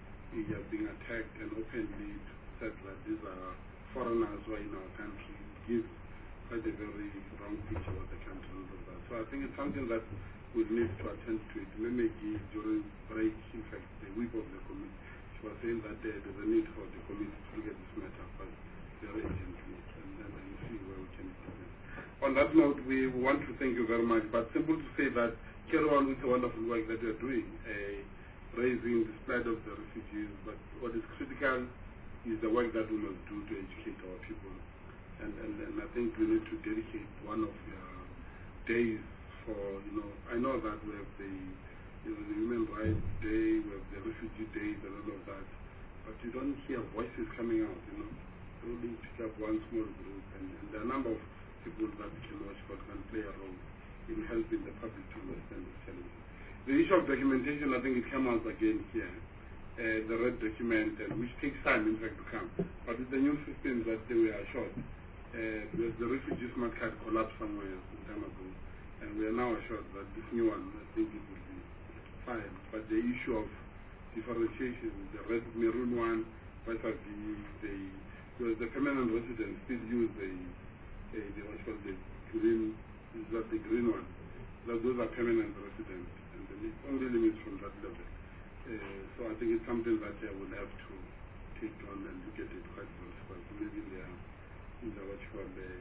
are being attacked and openly said that these are foreigners who are in our country, gives quite a very wrong picture of the country and all of that. So I think it's something that we need to attend to it. Maybe during break, in fact, the whip of the committee, she was saying that uh, there's a need for the committee to look at this matter but very urgently, and then and see where we can progress. On that note, we want to thank you very much, but simple to say that carry on with the wonderful work that you're doing, uh, raising the spread of the refugees, but what is critical is the work that we must do to educate our people. And, and, and I think we need to dedicate one of your days for, you know, I know that we have the, you know, the Human Rights Day, we have the Refugee Days and all of that, but you don't hear voices coming out, you know. You only pick up one small group, and, and there are a number of people that can watch what can play a role in helping the public to understand the challenges. The issue of documentation, I think it comes out again here, uh, the red document, uh, which takes time, in fact, to come. But with the new systems that they were assured, uh, the, the refugee smart card collapsed somewhere some time ago, and we are now assured that this new one, I think it will be fine. But the issue of differentiation, the red maroon one, versus the, the, the permanent residents still use the, the, the what's called the green, is that the green one. That those are permanent residents, and the only limits from that level. Uh, so I think it's something that I will have to take on and look at it quite close. Maybe they are in the what you call the,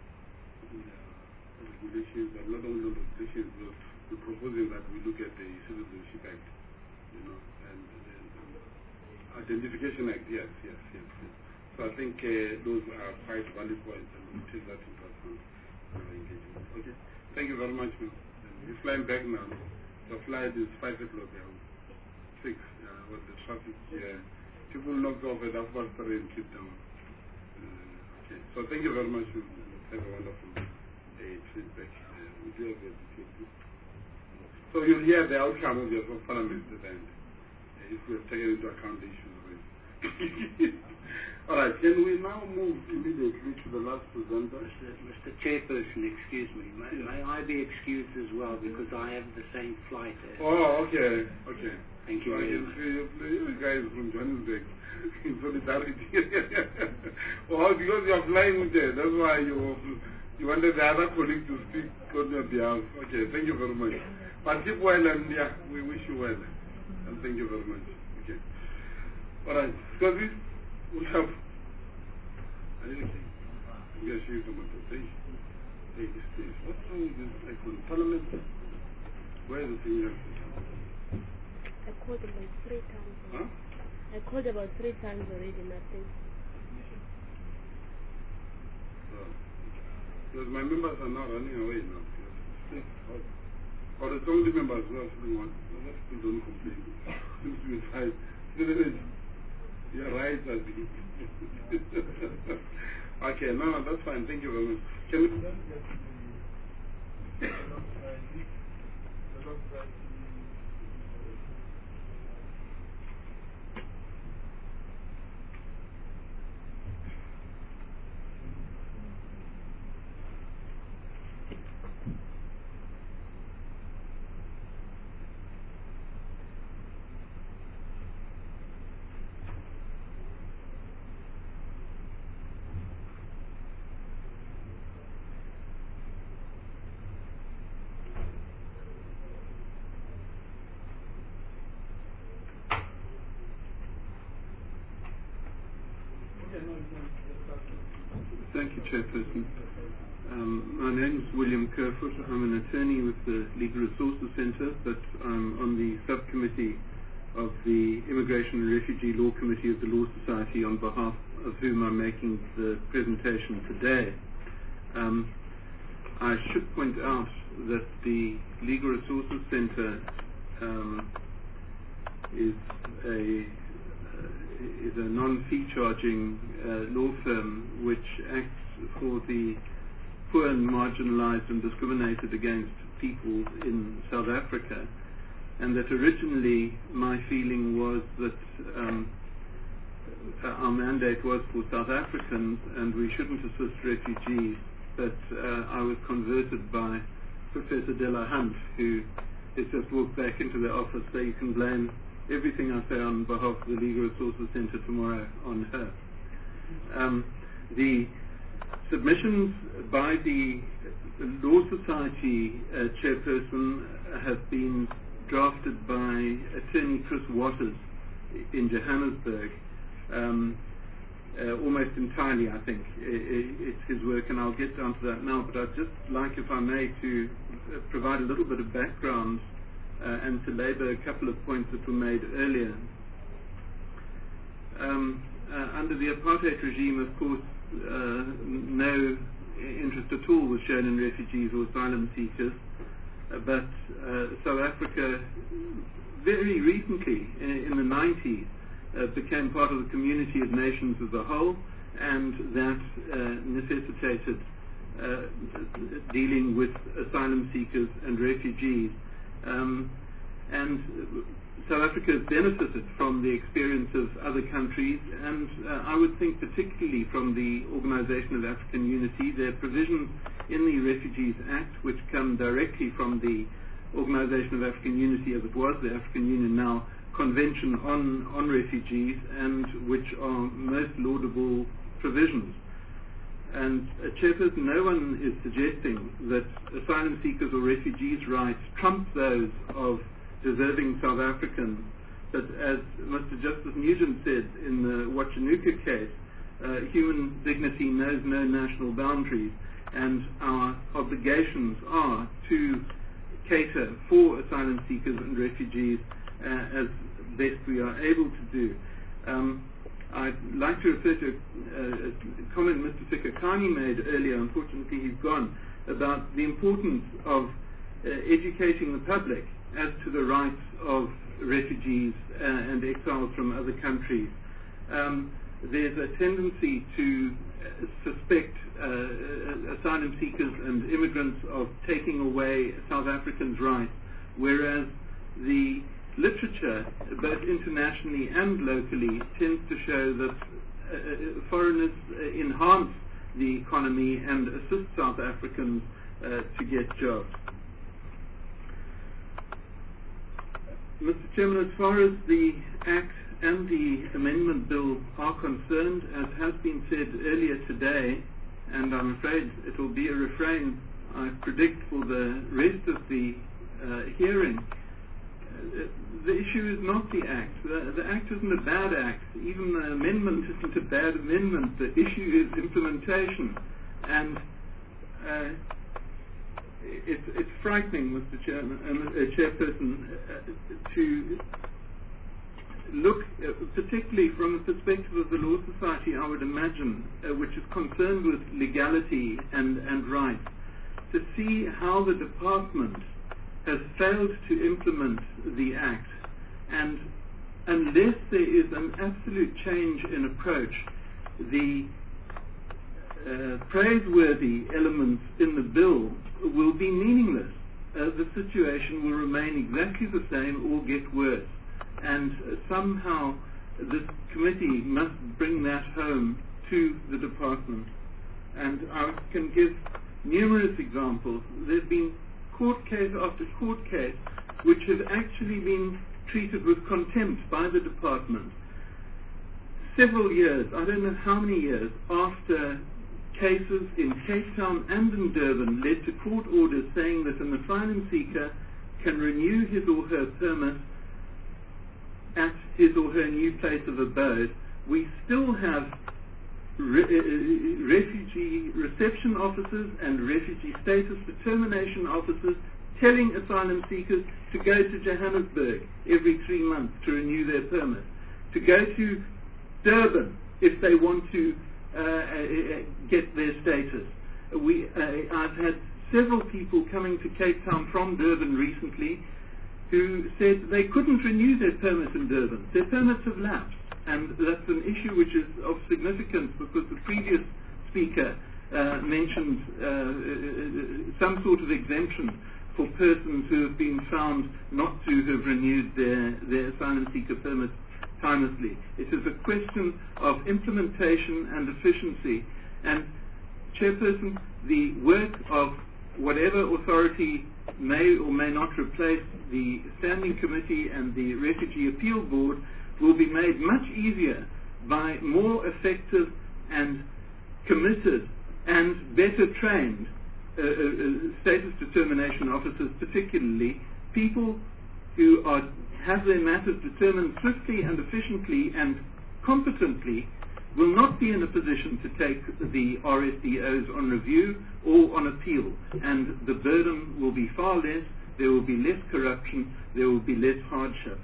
the regulations, but not only the regulations, but we're proposing that we look at the Citizenship Act, you know, and the Identification Act, yes, yes, yes. yes. So I think uh, those are quite valid points, and we'll take that into account in our engagement. Okay, thank you very much, ma'am. We're flying back now. The flight is five o'clock now. Six, uh, with the traffic here. Uh, people knock off at half past three in Cape Town. Uh, okay, so thank you very much. Have a wonderful uh, feedback. Uh, we do have a feedback. So you'll hear the outcome of your parliament at the end, uh, if we have taken into account the issues already. All right, can we now move immediately to the last presenter? Mister Mister Chairperson, excuse me. May, yes. may I be excused as well because I have the same flight as... Oh, okay, okay. Thank you so very I can much. see you, you guys from Johannesburg in solidarity. Well, because you're flying there, that's why you you wanted the other colleague to speak on your behalf. Okay, thank you very much. But keep well, and yeah, we wish you well. And thank you very much. Okay. All right, so this... We have, I didn't say, I'm going to show you some presentation. Hey, this place. What's wrong with this icon? Parliament? Where is the thing? I called about three times. Huh? I called about three times already, nothing. So, because my members are now running away now. Or it's only members who are feeling one. Other people don't complain. Seems to be fine. You're right, Azbi. Okay, no, no, that's fine. Thank you very much. Can we... Thank you, Chairperson. Um, my name is William Kerfoot. I'm an attorney with the Legal Resources Centre, but I'm on the subcommittee of the Immigration and Refugee Law Committee of the Law Society, on behalf of whom I'm making the presentation today. Um, I should point out that the Legal Resources Centre um, is a uh, is a non-fee charging uh, law firm which acts for the poor and marginalized and discriminated against people in South Africa, and that originally my feeling was that um, our mandate was for South Africans and we shouldn't assist refugees, but uh, I was converted by Professor Della Hunt, who has just walked back into the office, so you can blame everything I say on behalf of the Legal Resources Centre tomorrow on her. Um, the submissions by the Law Society uh, chairperson have been drafted by Attorney Chris Waters in Johannesburg, um, uh, almost entirely, I think. I, it's his work, and I'll get down to that now, but I'd just like, if I may, to uh, provide a little bit of background uh, and to labour a couple of points that were made earlier. Um, uh, under the apartheid regime, of course, Uh, no interest at all was shown in refugees or asylum seekers, uh, but uh, South Africa very recently, in, in the nineties, uh, became part of the community of nations as a whole, and that uh, necessitated uh, dealing with asylum seekers and refugees. Um, and South Africa has benefited from the experience of other countries, and uh, I would think particularly from the Organisation of African Unity. There are provisions in the Refugees Act which come directly from the Organisation of African Unity, as it was the African Union now, Convention on, on Refugees, and which are most laudable provisions. And uh, Chairperson, no one is suggesting that asylum seekers or refugees' rights trump those of deserving South Africans, but as Mister Justice Nugent said in the Wachanuka case, uh, human dignity knows no national boundaries, and our obligations are to cater for asylum seekers and refugees uh, as best we are able to do. Um, I'd like to refer to a, a comment Mister Sikakani made earlier, unfortunately he's gone, about the importance of uh, educating the public as to the rights of refugees uh, and exiles from other countries. Um, there's a tendency to uh, suspect uh, asylum seekers and immigrants of taking away South Africans' rights, whereas the literature, both internationally and locally, tends to show that uh, foreigners uh, enhance the economy and assist South Africans uh, to get jobs. Mister Chairman, as far as the Act and the Amendment Bill are concerned, as has been said earlier today, and I'm afraid it will be a refrain, I predict, for the rest of the uh, hearing, uh, the issue is not the Act. The, the Act isn't a bad Act. Even the Amendment isn't a bad amendment. The issue is implementation. And uh, It's, it's frightening, Mister Chairman, uh, Chairperson, uh, to look, uh, particularly from the perspective of the Law Society, I would imagine, uh, which is concerned with legality and, and rights, to see how the department has failed to implement the Act. And unless there is an absolute change in approach, the Uh, praiseworthy elements in the bill will be meaningless. Uh, the situation will remain exactly the same or get worse. And uh, somehow this committee must bring that home to the department. And I can give numerous examples. There's been court case after court case which have actually been treated with contempt by the department. Several years, I don't know how many years, after cases in Cape Town and in Durban led to court orders saying that an asylum seeker can renew his or her permit at his or her new place of abode, we still have re- uh, refugee reception officers and refugee status determination officers telling asylum seekers to go to Johannesburg every three months to renew their permit, to go to Durban if they want to uh, uh, get their status. We, uh, I've had several people coming to Cape Town from Durban recently who said they couldn't renew their permit in Durban. Their permits have lapsed, and that's an issue which is of significance because the previous speaker uh, mentioned uh, some sort of exemption for persons who have been found not to have renewed their, their asylum seeker permits timelessly. It is a question of implementation and efficiency. And, Chairperson, the work of whatever authority may or may not replace the Standing Committee and the Refugee Appeal Board will be made much easier by more effective and committed and better trained uh, uh, status determination officers, particularly people who are, have their matters determined swiftly and efficiently and competently, will not be in a position to take the R S D Os on review or on appeal, and the burden will be far less, there will be less corruption, there will be less hardship.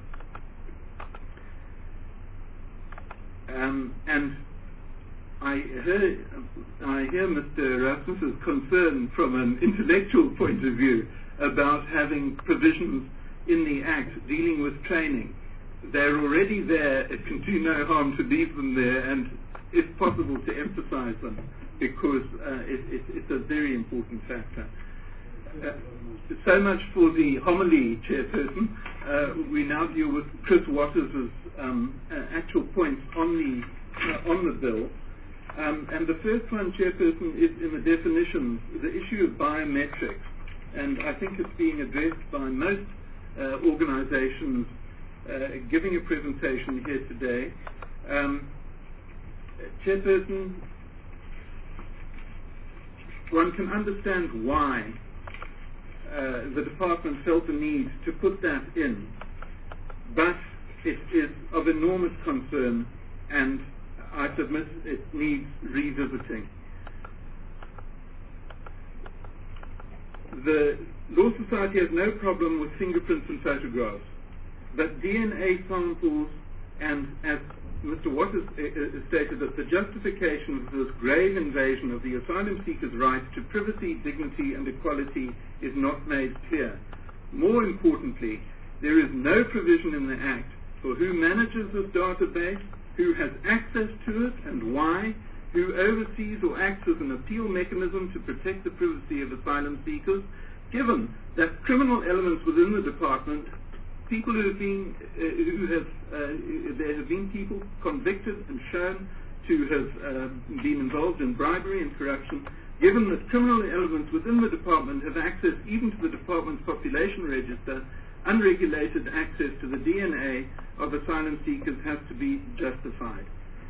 Um, and I hear, I hear Mister Rasmus's concern from an intellectual point of view about having provisions in the Act dealing with training. They're already there. It can do no harm to leave them there and, if possible, to emphasize them, because uh, it, it, it's a very important factor. Uh, so much for the homily, Chairperson. Uh, we now deal with Chris Waters' um, uh, actual points on the uh, on the bill. Um, and the first one, Chairperson, is in the definitions, the issue of biometrics. And I think it's being addressed by most uh, organizations uh, giving a presentation here today. Um, Chairperson, one can understand why uh, the department felt the need to put that in, but it is of enormous concern, and I submit it needs revisiting. The Law Society has no problem with fingerprints and photographs, but D N A samples, and as Mister Waters stated, that the justification of this grave invasion of the asylum seeker's right to privacy, dignity and equality is not made clear. More importantly, there is no provision in the Act for who manages this database, who has access to it and why, who oversees or acts as an appeal mechanism to protect the privacy of asylum seekers, given that criminal elements within the department, people who have been, uh, who have, uh, there have been people convicted and shown to have uh, been involved in bribery and corruption, given that criminal elements within the department have access even to the department's population register, unregulated access to the D N A of asylum seekers has to be justified,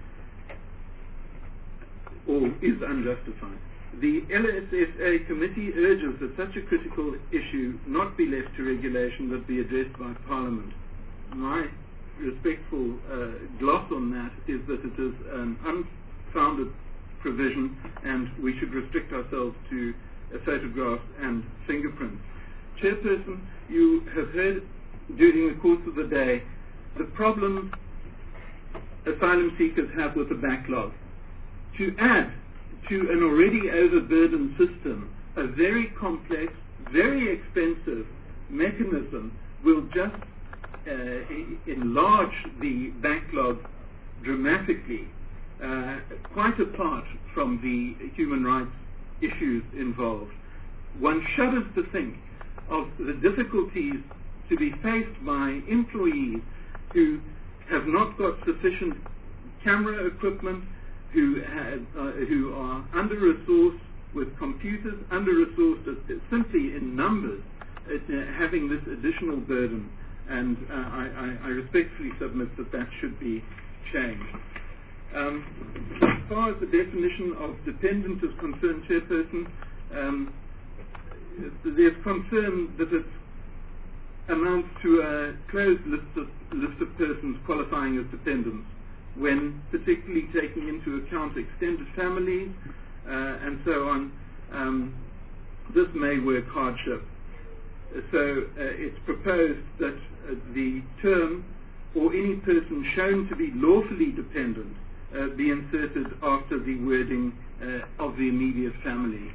or is unjustified. The L S S A committee urges that such a critical issue not be left to regulation but be addressed by Parliament. My respectful uh, gloss on that is that it is an unfounded provision and we should restrict ourselves to uh, photographs and fingerprints. Chairperson, you have heard during the course of the day the problems asylum seekers have with the backlog. To add to an already overburdened system a very complex, very expensive mechanism will just uh, enlarge the backlog dramatically, uh, quite apart from the human rights issues involved. One shudders to think of the difficulties to be faced by employees who have not got sufficient camera equipment, who have, uh, who are under-resourced with computers, under-resourced simply in numbers, uh, having this additional burden. And uh, I, I, I respectfully submit that that should be changed. Um, as far as the definition of dependent is concerned, Chairperson, um, there's concern that it amounts to a closed list of, list of persons qualifying as dependents. when particularly taking into account extended families uh, and so on. Um, this may work hardship. So uh, it's proposed that uh, the term or any person shown to be lawfully dependent uh, be inserted after the wording uh, of the immediate family.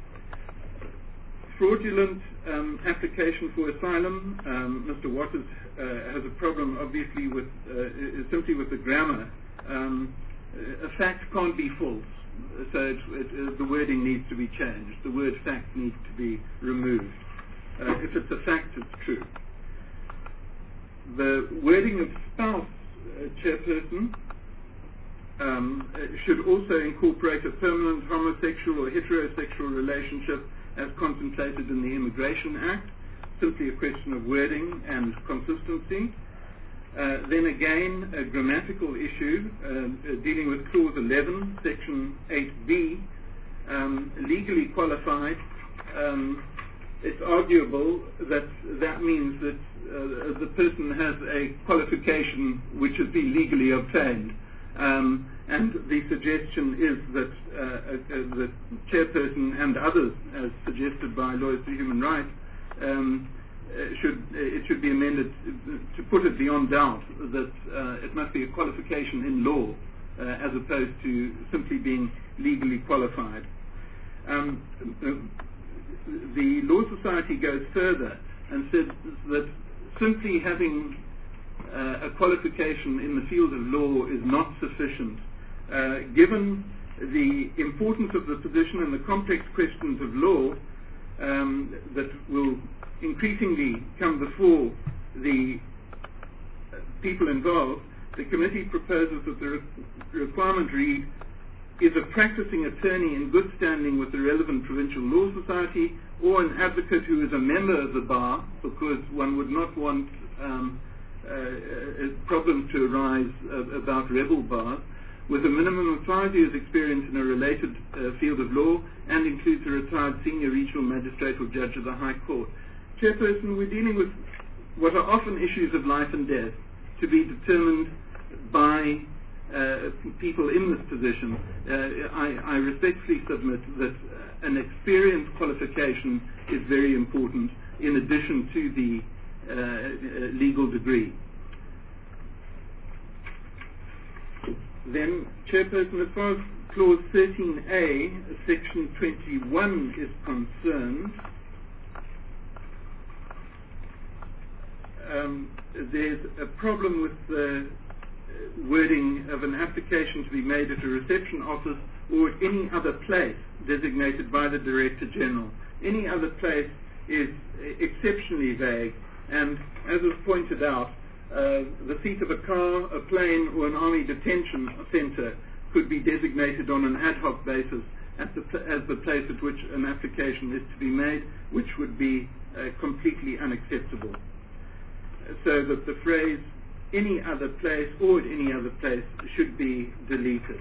Fraudulent um, application for asylum. Um, Mister Waters uh, has a problem, obviously, with uh, simply with the grammar. Um, a fact can't be false, so it, it, uh, the wording needs to be changed. The word fact needs to be removed. Uh, if it's a fact, it's true. The wording of spouse, uh, chairperson, um, should also incorporate a permanent homosexual or heterosexual relationship as contemplated in the Immigration Act, simply a question of wording and consistency. Uh, then again, a grammatical issue uh, uh, dealing with Clause eleven, Section eight B, um, legally qualified. Um, it's arguable that that means that uh, the person has a qualification which has been legally obtained. Um, and the suggestion is that uh, uh, the chairperson and others, as suggested by Lawyers for Human Rights, um, uh, should uh, it should be amended to put it beyond doubt that uh, it must be a qualification in law uh, as opposed to simply being legally qualified. Um, the Law Society goes further and says that simply having Uh, a qualification in the field of law is not sufficient. Uh, given the importance of the position and the complex questions of law um, that will increasingly come before the uh, people involved, the committee proposes that the re- requirement read, is a practicing attorney in good standing with the relevant provincial law society or an advocate who is a member of the bar, because one would not want um, Uh, uh, problems to arise uh, about rebel bars, with a minimum of five years experience in a related uh, field of law and includes a retired senior regional magistrate or judge of the High Court. Chairperson, we're dealing with what are often issues of life and death to be determined by uh, people in this position. Uh, I, I respectfully submit that uh, an experience qualification is very important in addition to the Uh, uh, legal degree. Then, Chairperson, as far as Clause thirteen A, Section twenty-one is concerned, um, there's a problem with the wording of an application to be made at a reception office or at any other place designated by the Director General. Any other place is exceptionally vague. And as was pointed out, uh, the seat of a car, a plane, or an army detention centre could be designated on an ad hoc basis as the, pl- as the place at which an application is to be made, which would be uh, completely unacceptable. So that the phrase any other place or at any other place should be deleted.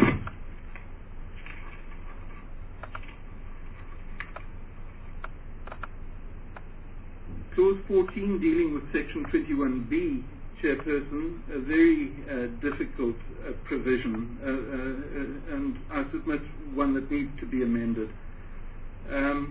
Clause fourteen, dealing with Section twenty-one B, Chairperson, a very uh, difficult uh, provision, uh, uh, and I submit one that needs to be amended. Um,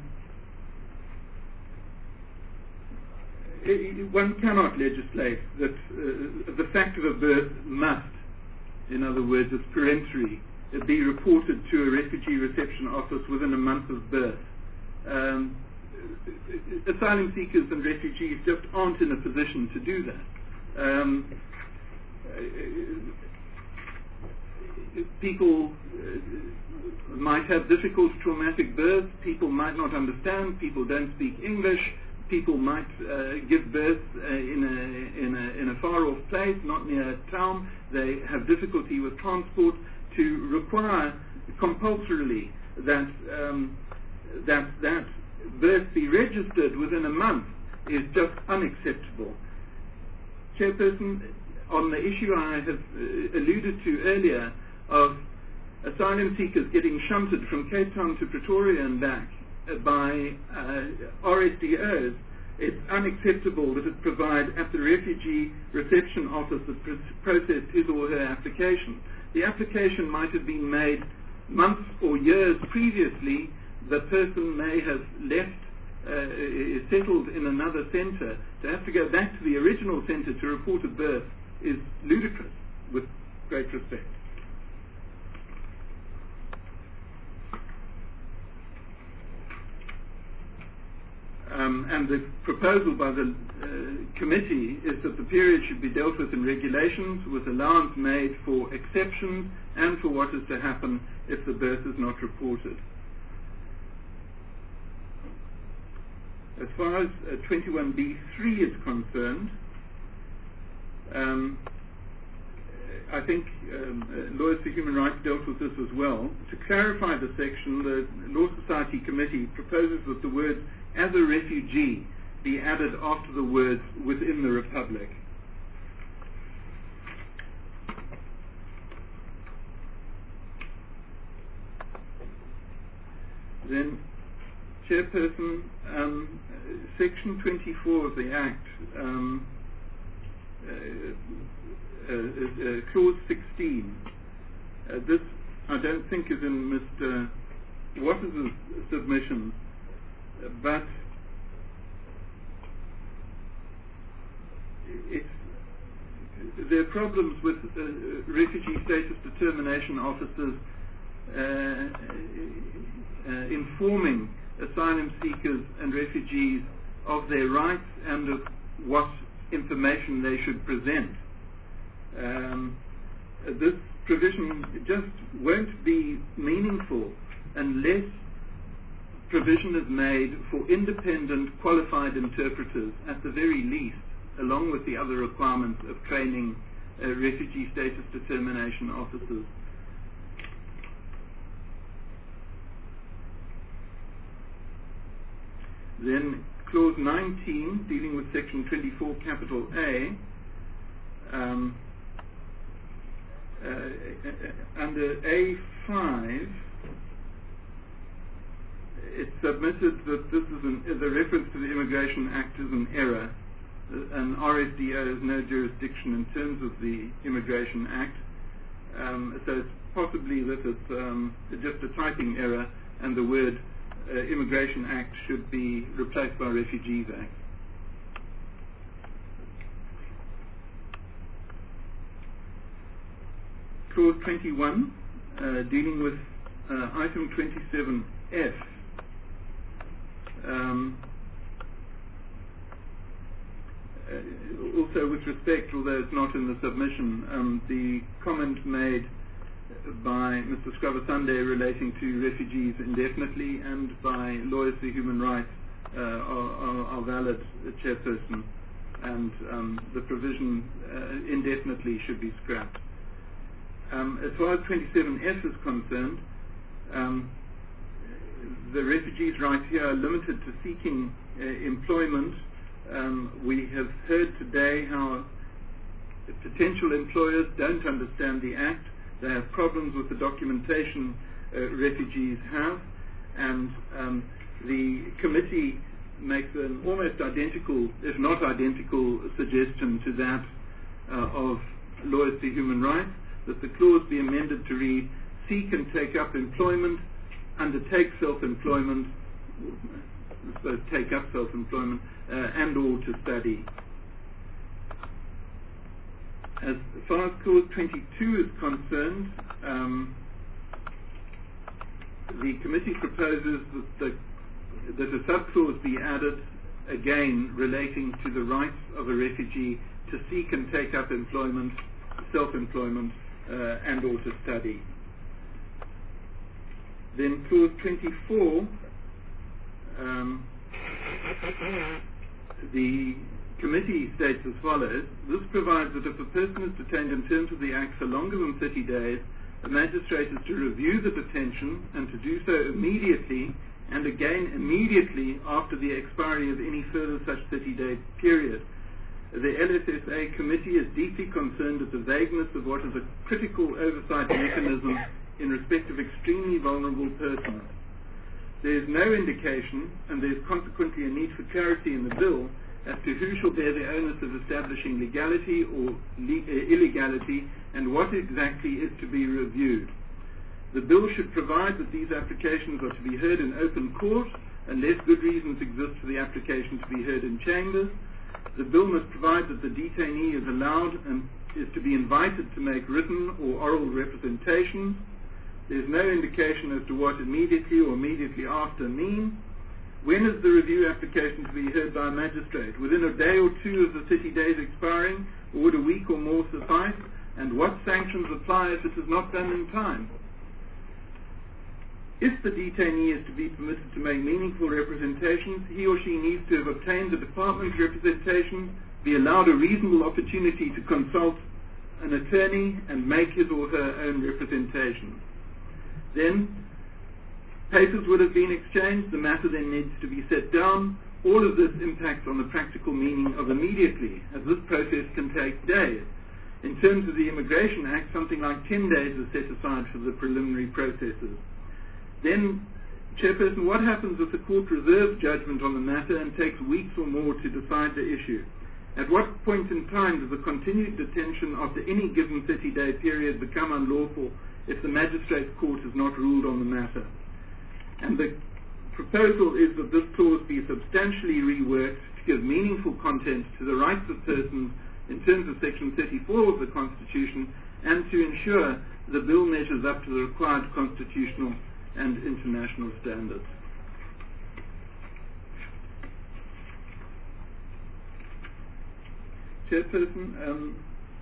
it, one cannot legislate that uh, the fact of a birth must, in other words, it's peremptory, be reported to a refugee reception office within a month of birth. Um, Asylum seekers and refugees just aren't in a position to do that. Um, people uh, might have difficult traumatic births, people might not understand, people don't speak English, people might uh, give birth uh, in, a, in, a, in a far-off place, not near a town, they have difficulty with transport. To require compulsorily that um, that that birth be registered within a month is just unacceptable. Chairperson, on the issue I have uh, alluded to earlier of asylum seekers getting shunted from Cape Town to Pretoria and back uh, by uh, R S D Os, it's unacceptable that it provide at the refugee reception office that pr- processed his or her application. The application might have been made months or years previously. The person may have left, uh, settled in another centre. To have to go back to the original centre to report a birth is ludicrous, with great respect. Um, and the proposal by the uh, committee is that the period should be dealt with in regulations, with allowance made for exceptions and for what is to happen if the birth is not reported. As far as uh, twenty-one B three is concerned, um, I think um, uh, Lawyers for Human Rights dealt with this as well. To clarify the section, the Law Society Committee proposes that the words "as a refugee" be added after the words "within the Republic." Then, Chairperson, um, Section twenty-four of the Act, um, uh, uh, uh, Clause sixteen. Uh, this, I don't think, is in Mister Waters' submission, uh, but it's, there are problems with uh, refugee status determination officers uh, uh, informing asylum seekers and refugees of their rights and of what information they should present. Um, this provision just won't be meaningful unless provision is made for independent qualified interpreters at the very least, along with the other requirements of training uh, refugee status determination officers. Then clause nineteen, dealing with section twenty-four capital A, um, uh, uh, under A five, it's submitted that this is an, the reference to the Immigration Act is an error. An R S D O has no jurisdiction in terms of the Immigration Act, um, so it's possibly that it's um, just a typing error, and the word uh, Immigration Act should be replaced by Refugees Act. Clause twenty-one, uh, dealing with uh, item twenty-seven F. Um, Uh, also with respect, although it's not in the submission, um, the comment made by Mister Scravasunde relating to refugees indefinitely and by Lawyers for Human Rights uh, are, are, are valid, uh, Chairperson, and um, the provision uh, indefinitely should be scrapped. Um, as far as twenty-seven F is concerned, um, the refugees' rights here are limited to seeking uh, employment. Um, we have heard today how potential employers don't understand the Act. They have problems with the documentation uh, refugees have, and um, the committee makes an almost identical, if not identical, suggestion to that uh, of Lawyers for Human Rights, that the clause be amended to read, seek and take up employment, undertake self-employment, I suppose take up self-employment, uh, and or to study. As far as clause twenty-two is concerned, um, the committee proposes that, the, that a subclause be added, again relating to the rights of a refugee to seek and take up employment, self-employment, uh, and or to study. Then clause twenty-four, um, the committee states as follows: this provides that if a person is detained in terms of the Act for longer than thirty days, the magistrate is to review the detention and to do so immediately, and again immediately after the expiry of any further such thirty-day period. The L S S A committee is deeply concerned at the vagueness of what is a critical oversight mechanism in respect of extremely vulnerable persons. There is no indication, and there is consequently a need for clarity in the bill, as to who shall bear the onus of establishing legality or le- uh, illegality and what exactly is to be reviewed. The bill should provide that these applications are to be heard in open court unless good reasons exist for the application to be heard in chambers. The bill must provide that the detainee is allowed and is to be invited to make written or oral representations. There is no indication as to what immediately or immediately after mean. When is the review application to be heard by a magistrate? Within a day or two of the thirty days expiring, or would a week or more suffice? And what sanctions apply if it is not done in time? If the detainee is to be permitted to make meaningful representations, he or she needs to have obtained the department's representation, be allowed a reasonable opportunity to consult an attorney and make his or her own representation. Then, papers would have been exchanged, the matter then needs to be set down. All of this impacts on the practical meaning of immediately, as this process can take days. In terms of the Immigration Act, something like ten days is set aside for the preliminary processes. Then, Chairperson, what happens if the court reserves judgment on the matter and takes weeks or more to decide the issue? At what point in time does the continued detention after any given thirty-day period become unlawful if the magistrate's court has not ruled on the matter? And the proposal is that this clause be substantially reworked to give meaningful content to the rights of persons in terms of Section thirty-four of the Constitution, and to ensure the bill measures up to the required constitutional and international standards. Chairperson, um,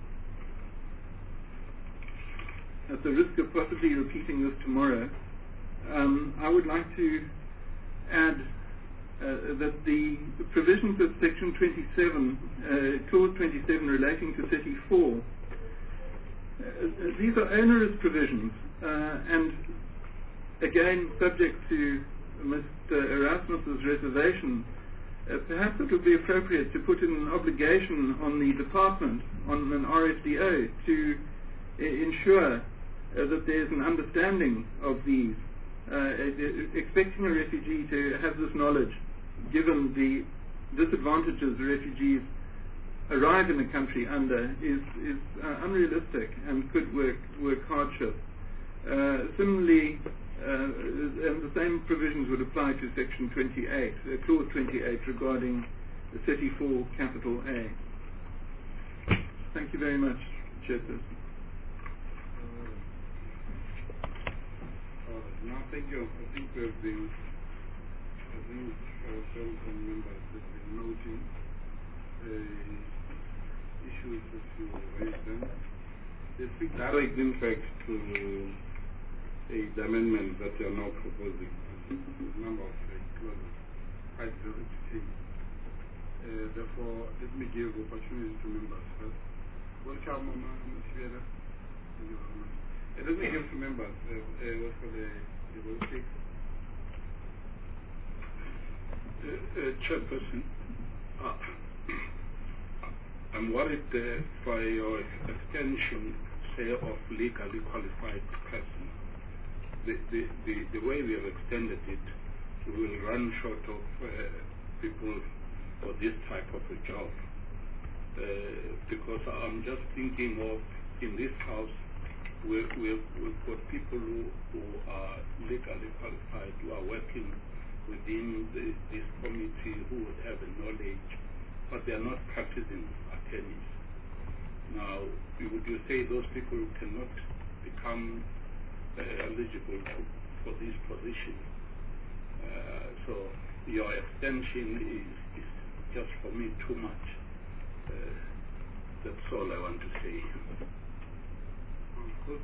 at the risk of possibly repeating this tomorrow, um, I would like to add uh, that the provisions of Section twenty-seven, uh, Clause twenty-seven relating to thirty-four, uh, these are onerous provisions, uh, and again, subject to Mister Erasmus's reservation, uh, perhaps it would be appropriate to put in an obligation on the department, on an R F D O, to uh, ensure uh, that there is an understanding of these. Uh, expecting a refugee to have this knowledge, given the disadvantages the refugees arrive in the country under, is, is uh, unrealistic and could work, work hardship. Uh, similarly, uh, and the same provisions would apply to Section twenty-eight, uh, Clause twenty-eight regarding the thirty-four capital A. Thank you very much, Chairperson. No, thank you. I think we have been, I think ourselves and members have been noting the issues that you raised them. They speak direct, in fact, to a, the amendment that you are now proposing. The number of uh, clauses, quite very distinct. Uh, therefore, let me give opportunity to members first. Welcome, Mama Masiera. Thank you very much. Uh, let me give to members uh, uh, what's called the Uh, uh, Chairperson, uh, I'm worried uh, by your extension, say, of legally qualified persons. The, the, the, the way we have extended it, we will run short of uh, people for this type of a job. Uh, because I'm just thinking of, in this house, We've, we've, we've got people who, who are legally qualified, who are working within the, this committee, who would have a knowledge, but they are not practicing attorneys. Now, would you say those people cannot become uh, eligible to, for this position? Uh, so your extension is, is just for me too much. Uh, that's all I want to say. The,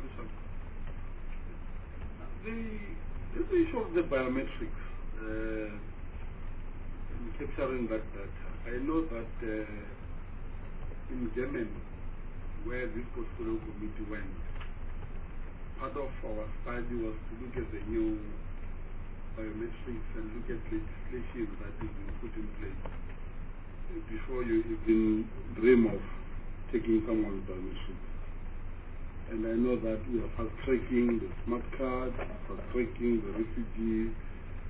the issue of the biometrics, uh, in capturing that data, I know that uh, in Germany, where this portfolio committee went, part of our study was to look at the new biometrics and look at legislation that is being put in place before you even dream of taking someone's biometrics. And I know that we are fast tracking the smart card, fast tracking the refugee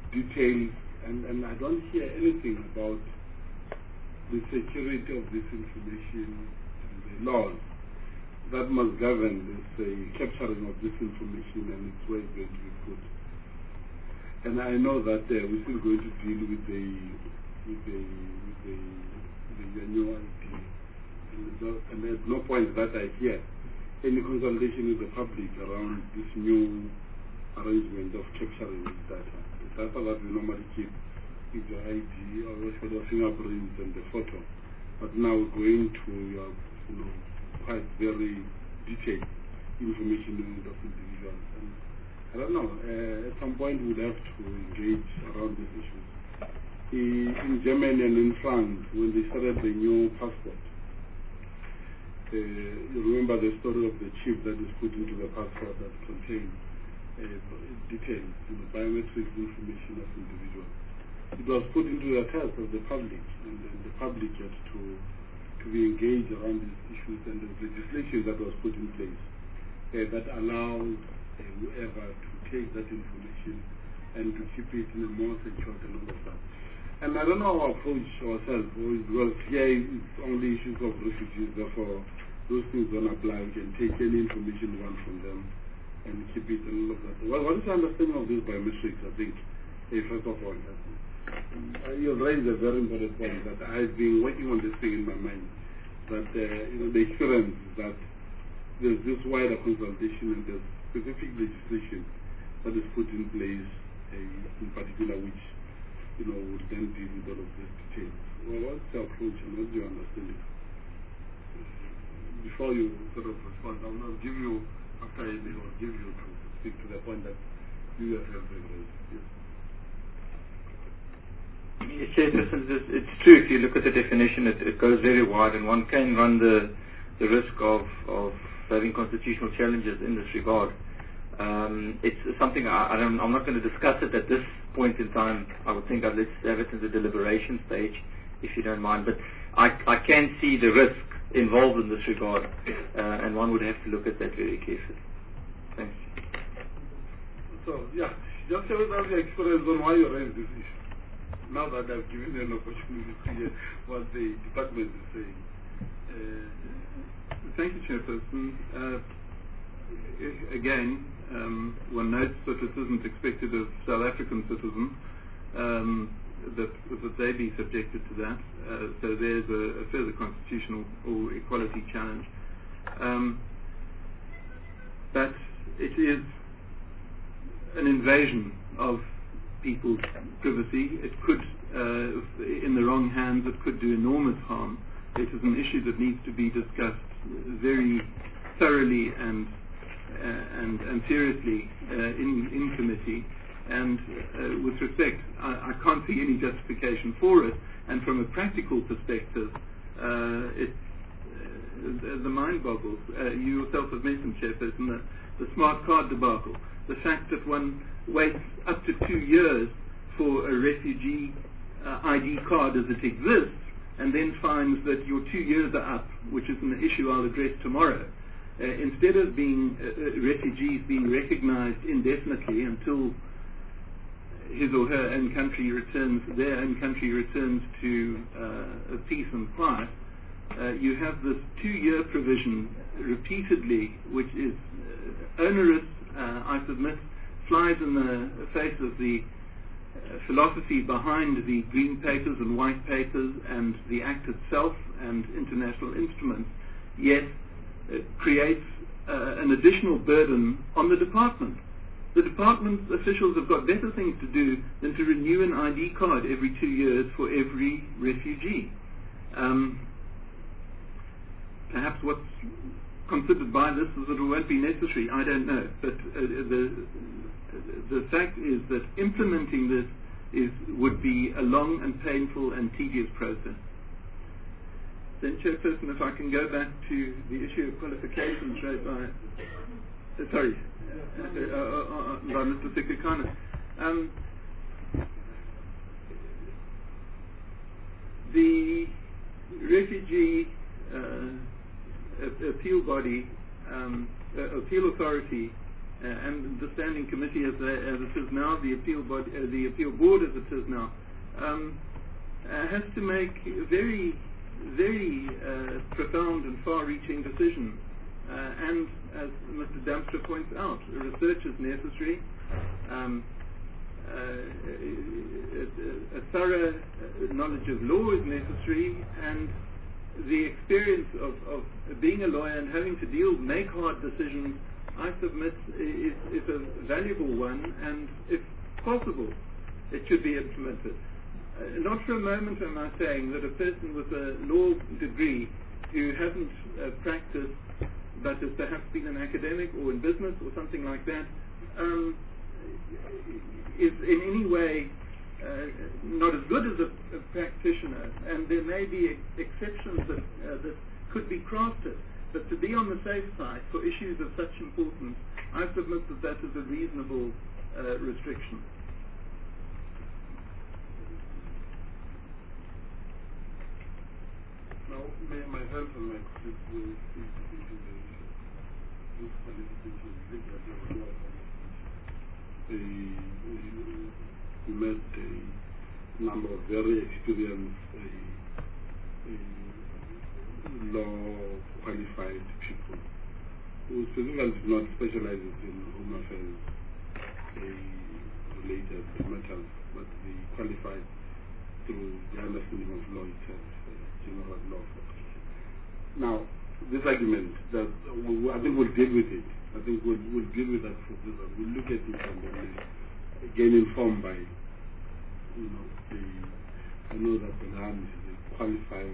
details, and, and I don't hear anything about the security of this information and the laws that must govern this uh, capturing of this information and its way it's going to be put. And I know that uh, we're still going to deal with the with the with the, the annuity, and, the, and there's no point that I hear any consultation with the public around this new arrangement of capturing this data. The data that we normally keep is your I D or your fingerprints and the photo, but now we're going to your, you know, quite very detailed information of individuals. And I don't know, uh, at some point we'll have to engage around these issues. In Germany and in France, when they started the new passport, uh, you remember the story of the chip that is put into the passport that contains uh, details, you know, biometric information of individuals. It was put into the hands of the public, and then the public had to to be engaged around these issues, and the legislation that was put in place uh, that allows uh, whoever to take that information and to keep it in a more secure and all of that. And I don't know how approach ourselves, because here it's only issues of refugees, therefore those things don't apply. We can take any information we want from them and keep it and all of that. Well, what is your understanding of these biometrics, I think, uh, first of all? Uh, you raised a very important point that I've been working on this thing in my mind, that uh, you know, the experience that there's this wider consultation and there's specific legislation that is put in place, uh, in particular, which you know would then deal with all of these details. Well, what's your approach and what do you understand it? Before you sort of respond, I'll not give you, after I will give you to speak to the point that you yourself have raised. Yes. Yes, Chairperson, it's true. If you look at the definition, it, it goes very wide, and one can run the the risk of, of having constitutional challenges in this regard. Um, it's something I, I don't, I'm not going to discuss it at this point in time. I would think I'd let's have it in the deliberation stage, if you don't mind. But I, I can see the risk involved in this regard, uh, and one would have to look at that very carefully. Thanks. So, yeah, just tell us your experience on why you raised this issue. Now that I've given you an opportunity to hear what the department is saying. Uh, thank you, Chairperson. Uh, again, um, one notes that it isn't expected of South African citizens um, that, that they be subjected to that. Uh, so there's a, a further constitutional or equality challenge. Um, but it is an invasion of people's privacy. It could, uh, in the wrong hands, it could do enormous harm. It is an issue that needs to be discussed very thoroughly and uh, and, and seriously uh, in, in committee. And uh, with respect, I, I can't see any justification for it. And from a practical perspective, uh, it's uh, the mind boggles. Uh, you yourself have mentioned, Chairperson, the, the smart card debacle. The fact that one waits up to two years for a refugee uh, I D card as it exists, and then finds that your two years are up, which is an issue I'll address tomorrow. Uh, instead of being uh, uh, refugees being recognized indefinitely until his or her own country returns, their own country returns to uh, peace and quiet, uh, you have this two-year provision repeatedly, which is uh, onerous, uh, I submit, flies in the face of the uh, philosophy behind the Green Papers and White Papers and the Act itself and international instruments, yet it creates uh, an additional burden on the department. The department officials have got better things to do than to renew an I D card every two years for every refugee. Um, perhaps what's considered by this is that it won't be necessary. I don't know. But uh, the the fact is that implementing this is would be a long and painful and tedious process. Then, Chairperson, if I can go back to the issue of qualifications raised by, uh, sorry, uh, uh, uh, uh, by Mister Sikakana. Um, the refugee uh, appeal body, um, uh, appeal authority, uh, and the standing committee as, a, as it is now, the appeal, body, uh, the appeal board as it is now, um, uh, has to make very, very uh, profound and far-reaching decisions. Uh, and as Mister Damstra points out, research is necessary. Um, uh, a, a thorough knowledge of law is necessary, and the experience of, of being a lawyer and having to deal, make hard decisions, I submit, is, is a valuable one, and if possible, it should be implemented. Uh, not for a moment am I saying that a person with a law degree who hasn't uh, practiced, but has perhaps been an academic or in business or something like that, um, is in any way uh, not as good as a, a practitioner, and there may be ex- exceptions that, uh, that could be crafted, but to be on the safe side for issues of such importance, I submit that that is a reasonable uh, restriction. Now, may myself and my colleagues will speak to the issue. This qualification is big, but there was no qualification. We met a number of very experienced uh, uh, law qualified people who specifically do not specialize in home affairs uh, related matters, but they qualified through the understanding of law itself. General law. Now, this argument that uh, I think we'll deal with it. I think we'll, we'll deal with that for this. We'll look at it and then uh, get informed by, you know, the, I know that Benham is a qualified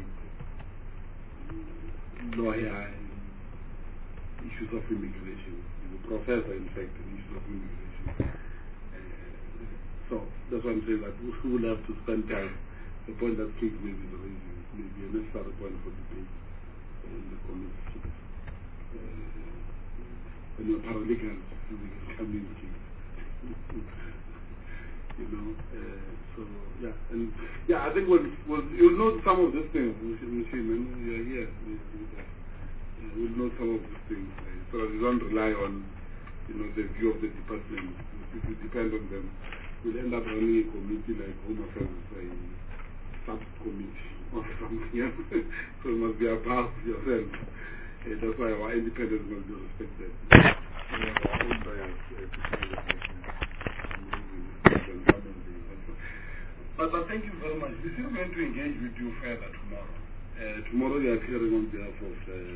lawyer in issues of immigration. He's a professor, in fact, in issues of immigration. Uh, so that's why I'm saying that we will have to spend time. The point that Kate may be raising may be a necessary point for debate uh, in the committee. Uh, when you're paralegal, you can come in, you know. Uh, so yeah, and yeah, I think we'll, we'll you'll know some of these things, Michelle, when you're here. Uh, we'll know some of these things, uh, so that we don't rely on, you know, the view of the department. If we depend on them, we'll end up running a committee like Home Affairs. Uh, subcommittee or something else. So it must be about yourself. Uh, that's why our independence must be respected. But, but thank you very much. We're still going to engage with you further tomorrow. Uh, tomorrow we are hearing on behalf of uh,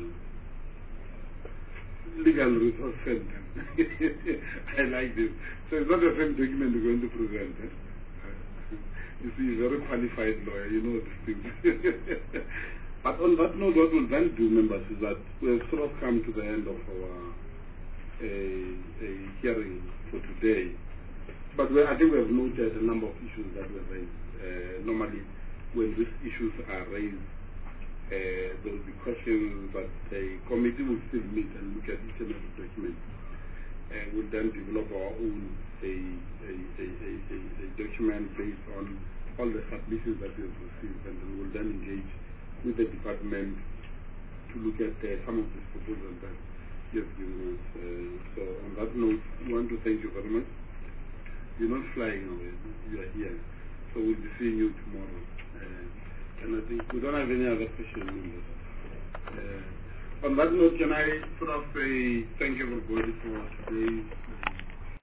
Legal Resource Center. I like this. So it's not the same document we're going to present. Eh? You see, very qualified lawyer, you know these things. But on that note, what we'll then do, members, is that we've sort of come to the end of our uh, a hearing for today. But we, I think we have noted a number of issues that were raised. Uh, normally, when these issues are raised, uh, there will be questions, but the committee will still meet and look at each and every document. And uh, we'll then develop our own a, a, a, a, a document based on all the submissions that we have received, and we will then engage with the department to look at uh, some of these proposals that you have given us. Uh, so on that note, we want to thank you very much. You're not flying away, you are here. So we'll be seeing you tomorrow. Uh, and I think we don't have any other questions. Uh, on that note, can I sort of say thank you everybody for today.